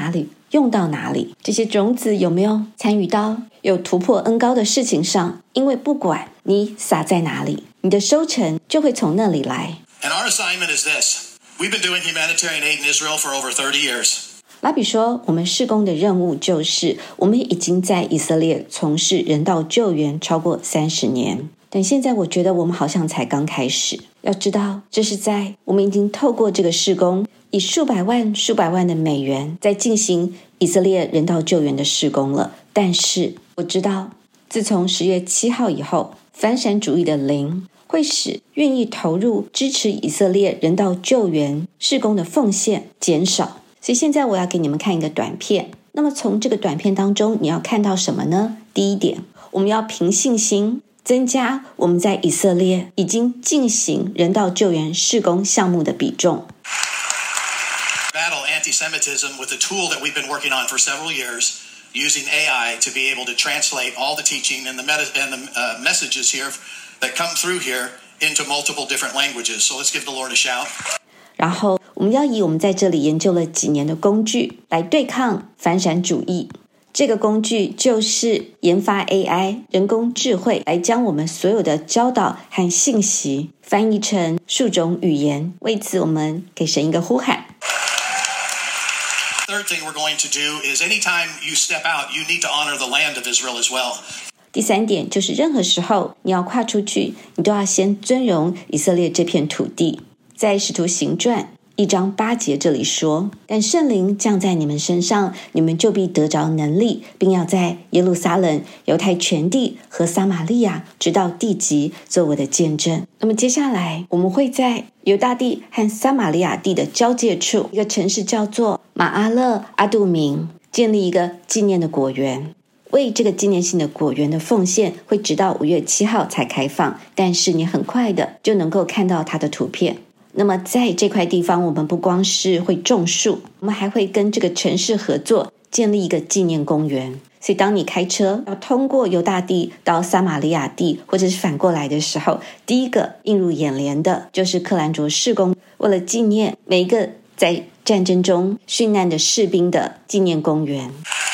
用到哪里？这些种子有没有参与到有突破恩膏的事情上？因为不管你撒在哪里，你的收成就会从那里来。 And our assignment is this. We've been doing humanitarian aid in Israel for over thirty years. 拉比说，我们事工的任务就是我们已经在以色列从事人道救援超过三十年，但现在我觉得我们好像才刚开始。要知道，这是在我们已经透过这个事工，以数百万数百万的美元在进行以色列人道救援的事工了。但是我知道，自从十月七号以后，反闪主义的灵会使愿意投入支持以色列人道救援事工的奉献减少。所以现在我要给你们看一个短片。那么从这个短片当中，你要看到什么呢？第一点，我们要凭信心增加我们在以色列已经进行人道救援事工项目的比重。 Battle anti-Semitism with a tool that we've been working on for several years, using A I to be able to translate all the teaching and the, med- and the uh, messages here that come through here into multiple different languages. So let's give the Lord a shout. 然后我们要以我们在这里研究了几年的工具来对抗反闪主义。这个工具就是研发 A I 人工智慧，来将我们所有的教导和信息翻译成数种语言。为此我们给神一个呼喊。 Third thing we're going to do is anytime you step out, you need to honor the land of Israel as well. 第三点就是任何时候你要跨出去，你都要先尊荣以色列这片土地。在使徒行传一章八节这里说，但圣灵降在你们身上，你们就必得着能力，并要在耶路撒冷、犹太全地和撒玛利亚直到地极做我的见证。那么接下来我们会在犹大地和撒玛利亚地的交界处，一个城市叫做马阿勒阿杜明，建立一个纪念的果园。为这个纪念性的果园的奉献会直到五月七号才开放，但是你很快的就能够看到它的图片。那么在这块地方，我们不光是会种树，我们还会跟这个城市合作，建立一个纪念公园。所以当你开车要通过犹大地到撒玛利亚地，或者是反过来的时候，第一个映入眼帘的就是克兰卓事工为了纪念每一个在战争中殉难的士兵的纪念公园。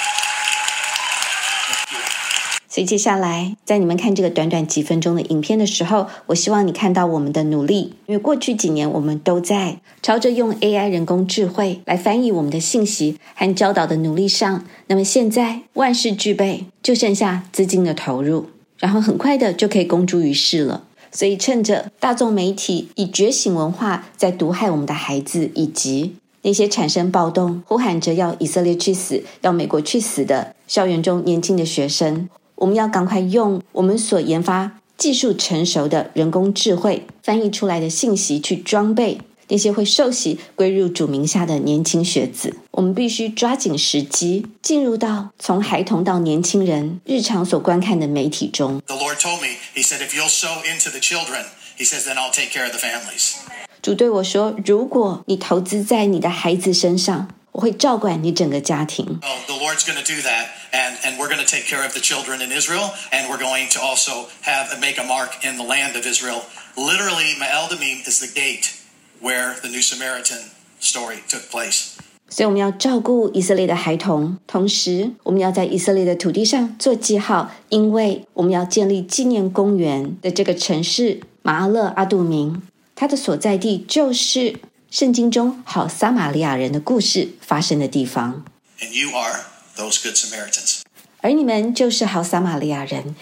所以接下来在你们看这个短短几分钟的影片的时候，我希望你看到我们的努力，因为过去几年我们都在朝着用 A I 人工智慧来翻译我们的信息和教导的努力上。那么现在万事俱备，就剩下资金的投入，然后很快的就可以公诸于世了。所以趁着大众媒体以觉醒文化在毒害我们的孩子，以及那些产生暴动呼喊着要以色列去死、要美国去死的校园中年轻的学生，我们要赶快用我们所研发技术成熟的人工智慧翻译出来的信息去装备那些会受洗归入主名下的年轻学子。我们必须抓紧时机，进入到从孩童到年轻人日常所观看的媒体中。 The Lord told me, He said, if you'll sow into the children, He says, then I'll take care of the families. 主对我说，如果你投资在你的孩子身上，我会照管你整个家庭。 Oh, the Lord's going to do that, and, and we're going to take care of the children in Israel, and we're going to also have make a mark in the land of Israel. Literally, Ma'el Damim is the gate where the New Samaritan story took place. 所以我们要照顾以色列的孩童，同时我们要在以色列的土地上做记号，因为我们要建立纪念公园的这个城市马阿勒阿杜明，它的所在地就是圣经中好撒玛利亚人的故事发生的地方。 And you are those good Samaritans. 而你们就是好撒玛利亚人。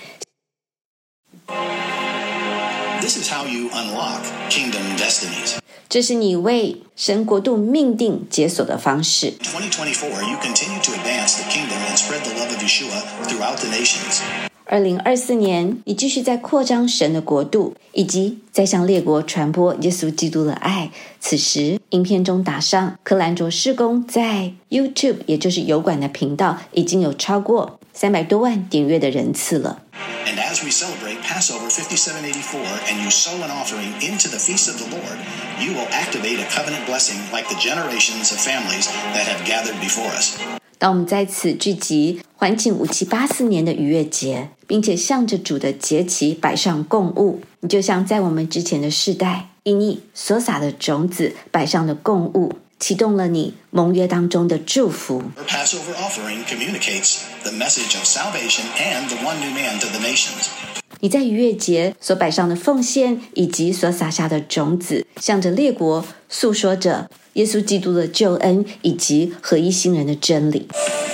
This is how you unlock kingdom destinies. 这是你为神国度命定解锁的方式。 twenty twenty-four, you continue to advance the kingdom and spread the love of Yeshua throughout the nations. 二零二四年，你继续在扩张神的国度，以及在向列国传播耶稣基督的爱。此时，影片中打上克兰卓事工在 YouTube， 也就是油管的频道，已经有超过三百多万点阅的人次了。 And as we celebrate Passover fifty-seven eighty-four, and you sow an offering into the feast of the Lord, you will activate a covenant blessing like the generations of families that have gathered before us. 当我们在此聚集，欢庆五七八四年的逾越节，并且向着主的节期摆上供物，你就像在我们之前的世代，以你所撒的种子摆上的供物， 启动了你盟约当中的祝福。 Her Passover offering communicates the message of salvation and the one new man to the nations. 你在逾越节所摆上的奉献以及所撒下的种子，向着列国诉说着耶稣基督的救恩以及合一新人的真理。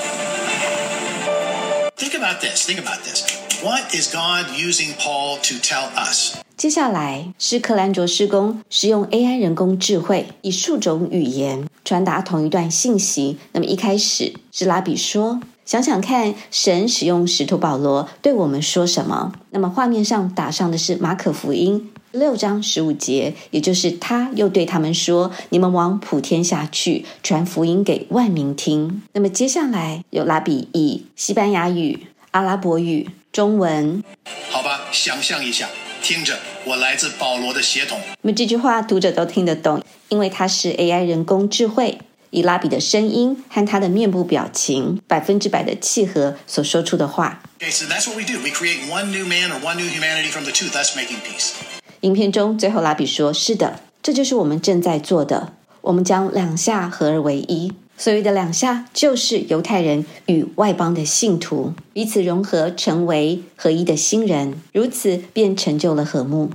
Think about this. Think about this. What is God using Paul to tell us? 接下来是克兰卓事工使用 A I 人工智慧，以数种语言传达同一段信息。那么一开始是拉比说，想想看神使用使徒保罗对我们说什么。那么画面上打上的是马可福音六章十五节，也就是他又对他们说，你们往普天下去，传福音给万民听。那么接下来有拉比以西班牙语、阿拉伯语、中文， 好吧，想象一下，听着，我来自保罗的血统。 那么这句话读者都听得懂，因为它是 A I 人工智慧以拉比的声音和他的面部表情百分之百的契合所说出的话。 Okay, so that's what we do. We create one new man or one new humanity from the two, thus making peace. 影片中最后拉比说，是的，这就是我们正在做的，我们将两下合而为一。所谓的两下就是犹太人与外邦的信徒彼此融合成为合一的新人，如此便成就了和睦。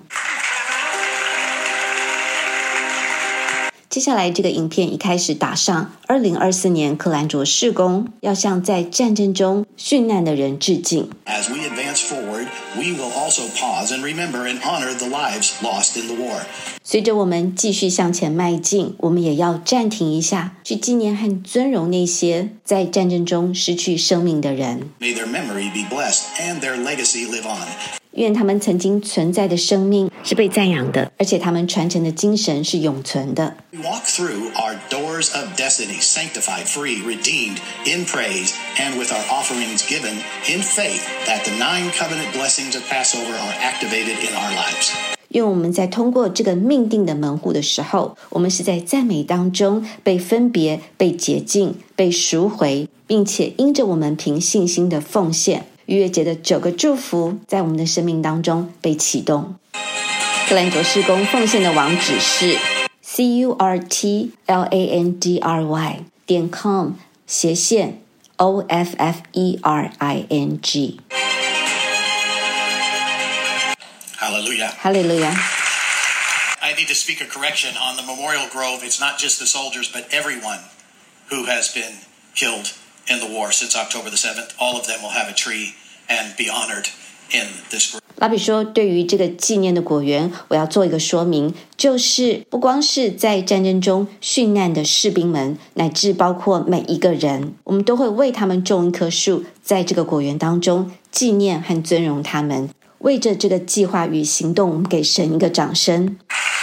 接下来这个影片一开始打上二零二四年克兰卓事工要向在战争中殉难的人致敬。 As we advance forward, we will also pause and remember and honor the lives lost in the war. 随着我们继续向前迈进，我们也要暂停一下，去纪念和尊荣那些在战争中失去生命的人。 May their memory be blessed and their legacy live on. 愿他们曾经存在的生命是被赞扬的，而且他们传承的精神是永存的。 We walk through our doors of destiny, sanctified, free, redeemed, in praise, and with our offerings given in faith that the nine covenant blessings of Passover are activated in our lives. 愿我们在通过这个命定的门户的时候，我们是在赞美当中被分别、被洁净、被赎回，并且因着我们凭信心的奉献，逾越节的九个祝福在我们的生命当中被启动。克兰卓事工奉献的网址是 c u r t l a n d r y 点 com 斜线 o f f e r i n g。 Hallelujah. 哈利路亚。 I need to speak a correction on the Memorial Grove. It's not just the soldiers, but everyone who has been killed in the war since October the seventh. All of them will have a tree and be honored in this grove. 拉比说，对于这个纪念的果园，我要做一个说明，就是不光是在战争中殉难的士兵们，乃至包括每一个人，我们都会为他们种一棵树，在这个果园当中纪念和尊荣他们。为着这个计划与行动，我们给神一个掌声。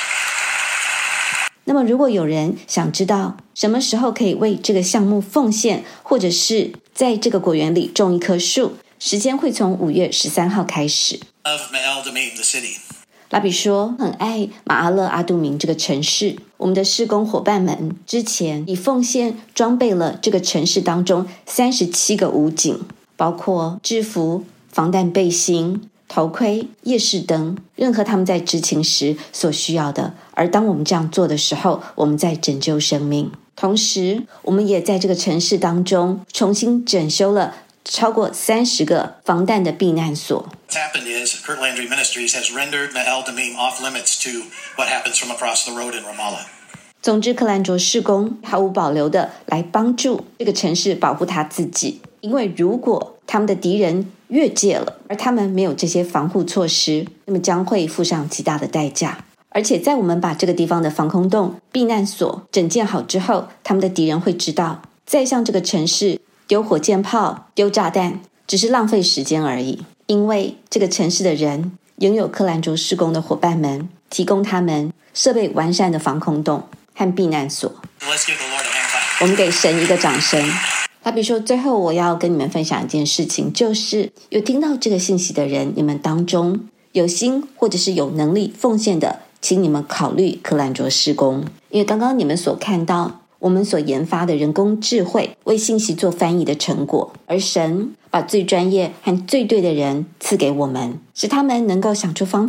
那么如果有人想知道什么时候可以为这个项目奉献，或者是在这个果园里种一棵树，时间会从五月十三号开始。 Of Ma'al Damim, the city. 拉比说很爱马阿勒阿杜明这个城市，我们的事工伙伴们之前以奉献装备了这个城市当中三十七个武警，包括制服、防弹背心、头盔、夜视灯，任何他们在执勤时所需要的。而当我们这样做的时候，我们在拯救生命。同时我们也在这个城市当中重新整修了超过三十个防弹的避难所。 What's happened is Kurt Landry Ministries has rendered Ma'al Damim off limits to what happens from across the road in Ramallah. 总之克兰卓事工毫无保留的来帮助这个城市保护他自己，因为如果他们的敌人越界了，而他们没有这些防护措施，那么将会付上极大的代价。而且在我们把这个地方的防空洞、避难所整建好之后，他们的敌人会知道，再向这个城市丢火箭炮、丢炸弹只是浪费时间而已，因为这个城市的人拥有克兰卓事工的伙伴们提供他们设备完善的防空洞和避难所。 Let's give the Lord a hand clap. 我们给神一个掌声。拉比说，最后我要跟你们分享一件事情，就是有听到这个信息的人，你们当中有心或者是有能力奉献的，请你们考虑克兰卓事工。因为刚刚你们所看到我们所研发的人工智慧为信息做翻译的成果，而神把最专业和最对的人赐给我们，使他们能够想出方法，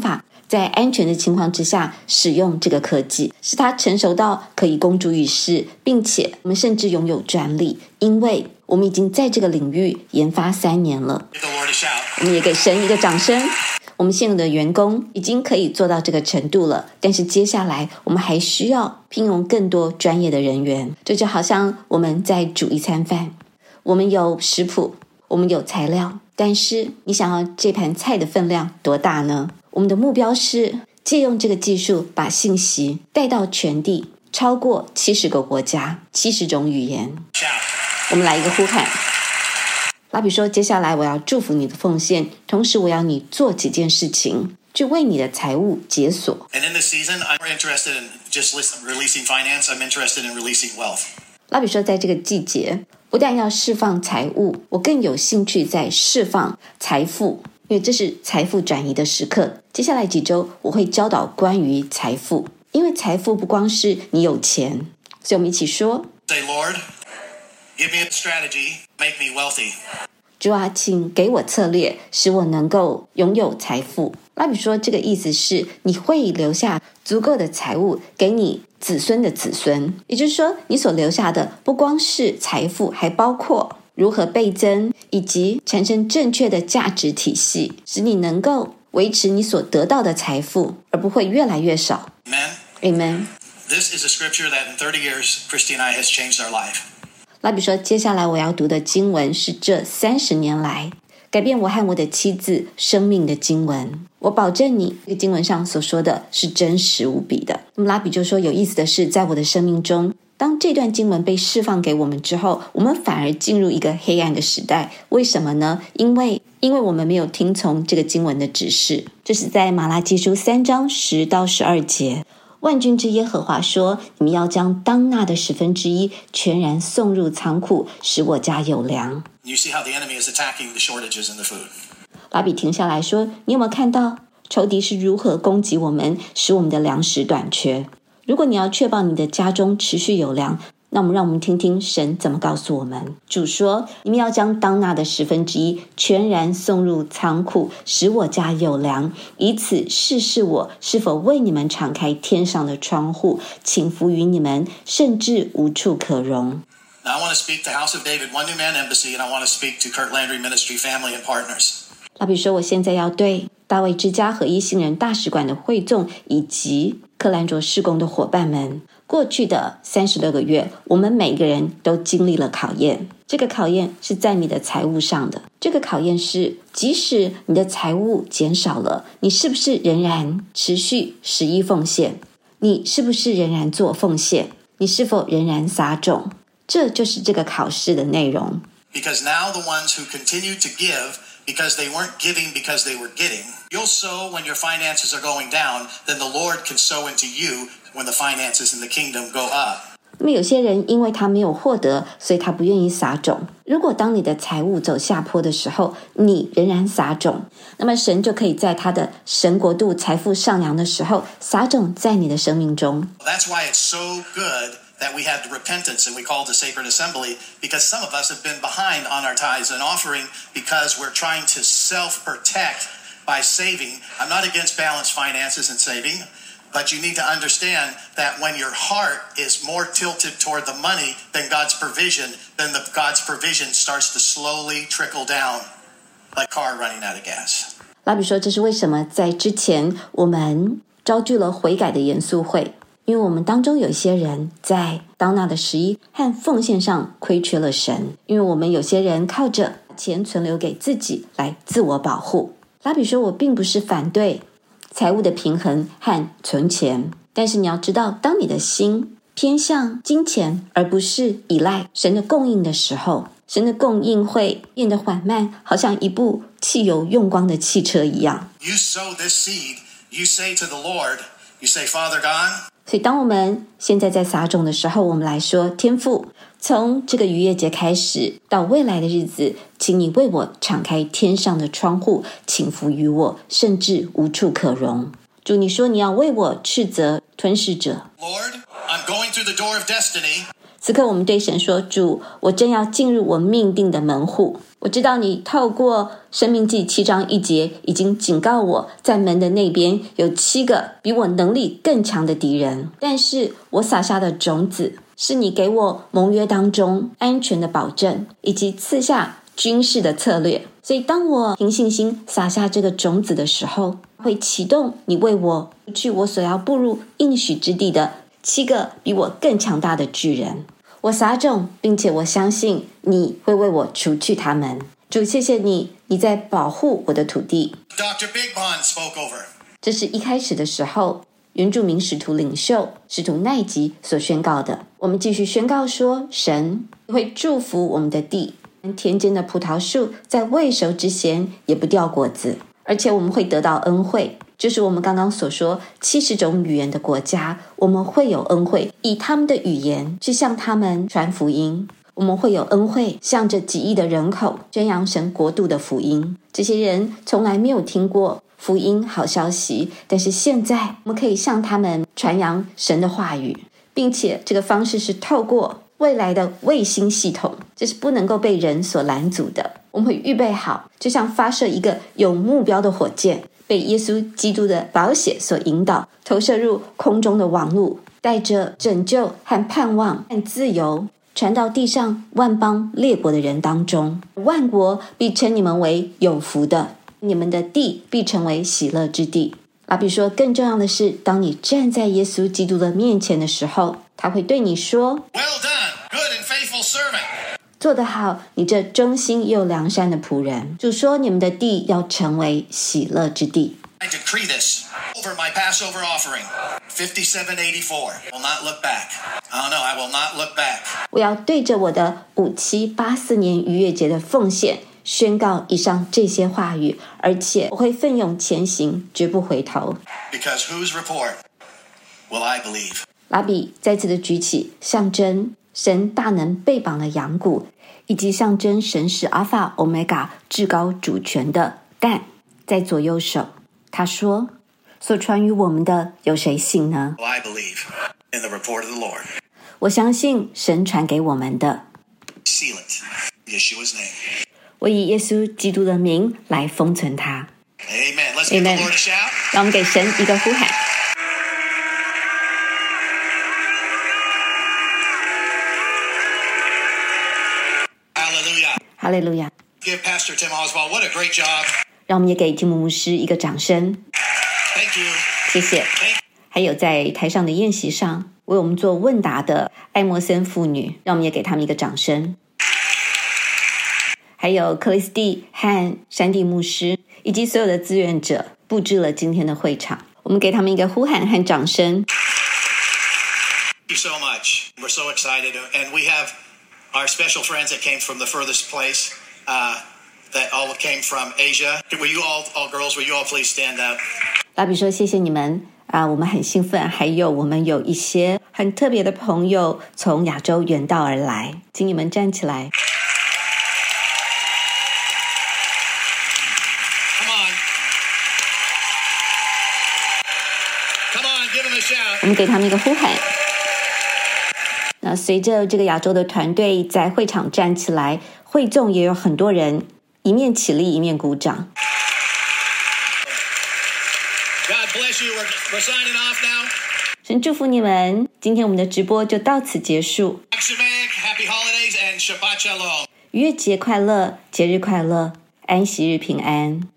在安全的情况之下使用这个科技，使它成熟到可以公诸于世，并且我们甚至拥有专利，因为我们已经在这个领域研发三年了。我们也给神一个掌声。我们现有的员工已经可以做到这个程度了，但是接下来我们还需要聘用更多专业的人员。这就好像我们在煮一餐饭，我们有食谱，我们有材料，但是你想要这盘菜的分量多大呢？我们的目标是借用这个技术把信息带到全地，超过七十个国家，七十种语言。我们来一个呼喊。拉比说，接下来我要祝福你的奉献，同时我要你做几件事情，去为你的财务解锁。 And in this season, I'm more interested in just releasing finance. I'm interested in releasing wealth. 拉比说，在这个季节不但要释放财物，我更有兴趣在释放财富，因为这是财富转移的时刻。接下来几周我会教导关于财富，因为财富不光是你有钱，所以我们一起说 Say, Lord, give me a strategy, make me wealthy. 主啊，请给我策略，使我能够拥有财富。拉比说，这个意思是你会留下足够的财物给你子孙的子孙，也就是说你所留下的不光是财富，还包括如何倍增以及产生正确的价值体系，使你能够维持你所得到的财富，而不会越来越少。 Amen. Amen. This is a scripture that in thirty years, Christy and I has changed our life. 拉比说，接下来我要读的经文是这三十年来改变我和我的妻子生命的经文。我保证你，这个经文上所说的是真实无比的。那么拉比就说，有意思的是，在我的生命中，当这段经文被释放给我们之后，我们反而进入一个黑暗的时代。为什么呢？因为因为我们没有听从这个经文的指示。这是在马拉基书三章十到十二节。万军之耶和华说，你们要将当纳的十分之一全然送入仓库，使我家有粮。 You see how the enemy is attacking the shortages in the food. 拉比停下来说，你有没有看到仇敌是如何攻击我们，使我们的粮食短缺？如果你要确保你的家中持续有粮，那我们让我们听听神怎么告诉我们。主说，你们要将当纳的十分之一全然送入仓库，使我家有粮，以此试试我是否为你们敞开天上的窗户，倾福于你们，甚至无处可容。 Now I want to speak to House of David, One New Man Embassy, and I want to speak to Kurt Landry Ministry family and partners. 拉比说，我现在要对大卫之家和一新人大使馆的会众以及克兰卓事工的伙伴们，过去的三十六个月，我们每个人都经历了考验。这个考验是在你的财务上的。这个考验是，即使你的财务减少了，你是不是仍然持续十一奉献？你是不是仍然做奉献？你是否仍然撒种？这就是这个考试的内容。 Because now the ones who continue to give because they weren't giving because they were getting, you'll sow when your finances are going down, then the Lord can sow into you when the finances in the kingdom go up. 那么有些人因为他没有获得，所以他不愿意撒种。如果当你的财务走下坡的时候，你仍然撒种，那么神就可以在他的神国度财富上扬的时候撒种在你的生命中。 That's why it's so good that we have the repentance and we call it the sacred assembly, because some of us have been behind on our tithes and offering because we're trying to self-protect by saving. I'm not against balanced finances and saving, but you need to understand that when your heart is more tilted toward the money than God's provision, then the God's provision starts to slowly trickle down like a car running out of gas. 拉比说，这是为什么在之前我们召集了悔改的严肃会，因为我们当中有一些人在当纳的十一和奉献上亏缺了神，因为我们有些人靠着钱存留给自己来自我保护。拉比说，我并不是反对财务的平衡和存钱，但是你要知道，当你的心偏向金钱而不是依赖神的供应的时候，神的供应会变得缓慢，好像一部汽油用光的汽车一样。 You sow this seed, you say to the Lord, you say, Father God, 所以当我们现在在撒种的时候，我们来说，天父，从这个逾越节开始到未来的日子，请你为我敞开天上的窗户，倾福于我，甚至无处可容。主，你说你要为我斥责吞噬者。 Lord, I'm going through the door of destiny. 此刻我们对神说，主，我正要进入我命定的门户。 我知道你透过申命记七章一节已经警告我，在门的那边有七个比我能力更强的敌人，但是我撒下的种子是你给我盟约当中安全的保证，以及赐下军事的策略。所以当我凭信心撒下这个种子的时候，会启动你为我除去我所要步入应许之地的七个比我更强大的巨人。我撒种，并且我相信你会为我除去他们。主，谢谢你，你在保护我的土地。 Doctor Big Pond spoke over. 这是一开始的时候原住民使徒领袖使徒奈吉所宣告的。我们继续宣告说，神会祝福我们的地，田间的葡萄树在未熟之前也不掉果子，而且我们会得到恩惠，就是我们刚刚所说七十种语言的国家，我们会有恩惠，以他们的语言去向他们传福音。我们会有恩惠，向着几亿的人口宣扬神国度的福音。这些人从来没有听过福音好消息，但是现在我们可以向他们传扬神的话语，并且这个方式是透过未来的卫星系统，这是不能够被人所拦阻的。我们会预备好，就像发射一个有目标的火箭，被耶稣基督的宝血所引导，投射入空中的网路，带着拯救和盼望和自由，传到地上万邦列国的人当中。万国必称你们为有福的，你们的地必成为喜乐之地。拉比说，更重要的是，当你站在耶稣基督的面前的时候，他会对你说 Well done, good and faithful servant. 做得好，你这忠心又良善的仆人。主说，你们的地要成为喜乐之地。 I decree this over my Passover offering, fifty-seven eighty-four. I will not look back. Oh no, I will not look back. 我要对着我的五七八四年逾越节的奉献宣告以上这些话语，而且我会奋勇前行，绝不回头。 Because whose report will I believe? 拉比再次的举起象征神大能背绑的羊骨，以及象征神是阿法欧米伽至高主权的蛋，在左右手。他说，所传于我们的有谁信呢？ Will I believe in the report of the Lord? 我相信神传给我们的。 Seal it in Yeshua's name. 我以耶稣基督的名来封存它。 Amen. Let's give Amen. the Lord a shout. 让我们给神一个呼喊。 Hallelujah. 哈利路亚！ Give Pastor Tim Oswald, what a great job. 让我们也给提姆牧师一个掌声， Thank you. 谢谢。 Thank 还有在台上的宴席上为我们做问答的艾默森妇女，让我们也给他们一个掌声。还有克里斯蒂和山地牧师以及所有的志愿者布置了今天的会场，我们给他们一个呼喊和掌声。 you so much. We're so excited. And we have our special friends that came from the furthest place, uh, that all came from Asia. Will you all, all girls, will you all please stand up? 拉比说谢谢你们啊，我们很兴奋，还有我们有一些很特别的朋友从亚洲远道而来，请你们站起来。 Come on. Come on, give them a shout. 我们给他们一个呼喊。那随着这个亚洲的团队在会场站起来，会众也有很多人一面起立一面鼓掌。 God bless you. We're, we're signing off now. 神祝福你们，今天我们的直播就到此结束。 Happy holidays and Shabbat Shalom. 逾越节快乐，节日快乐，安息日平安。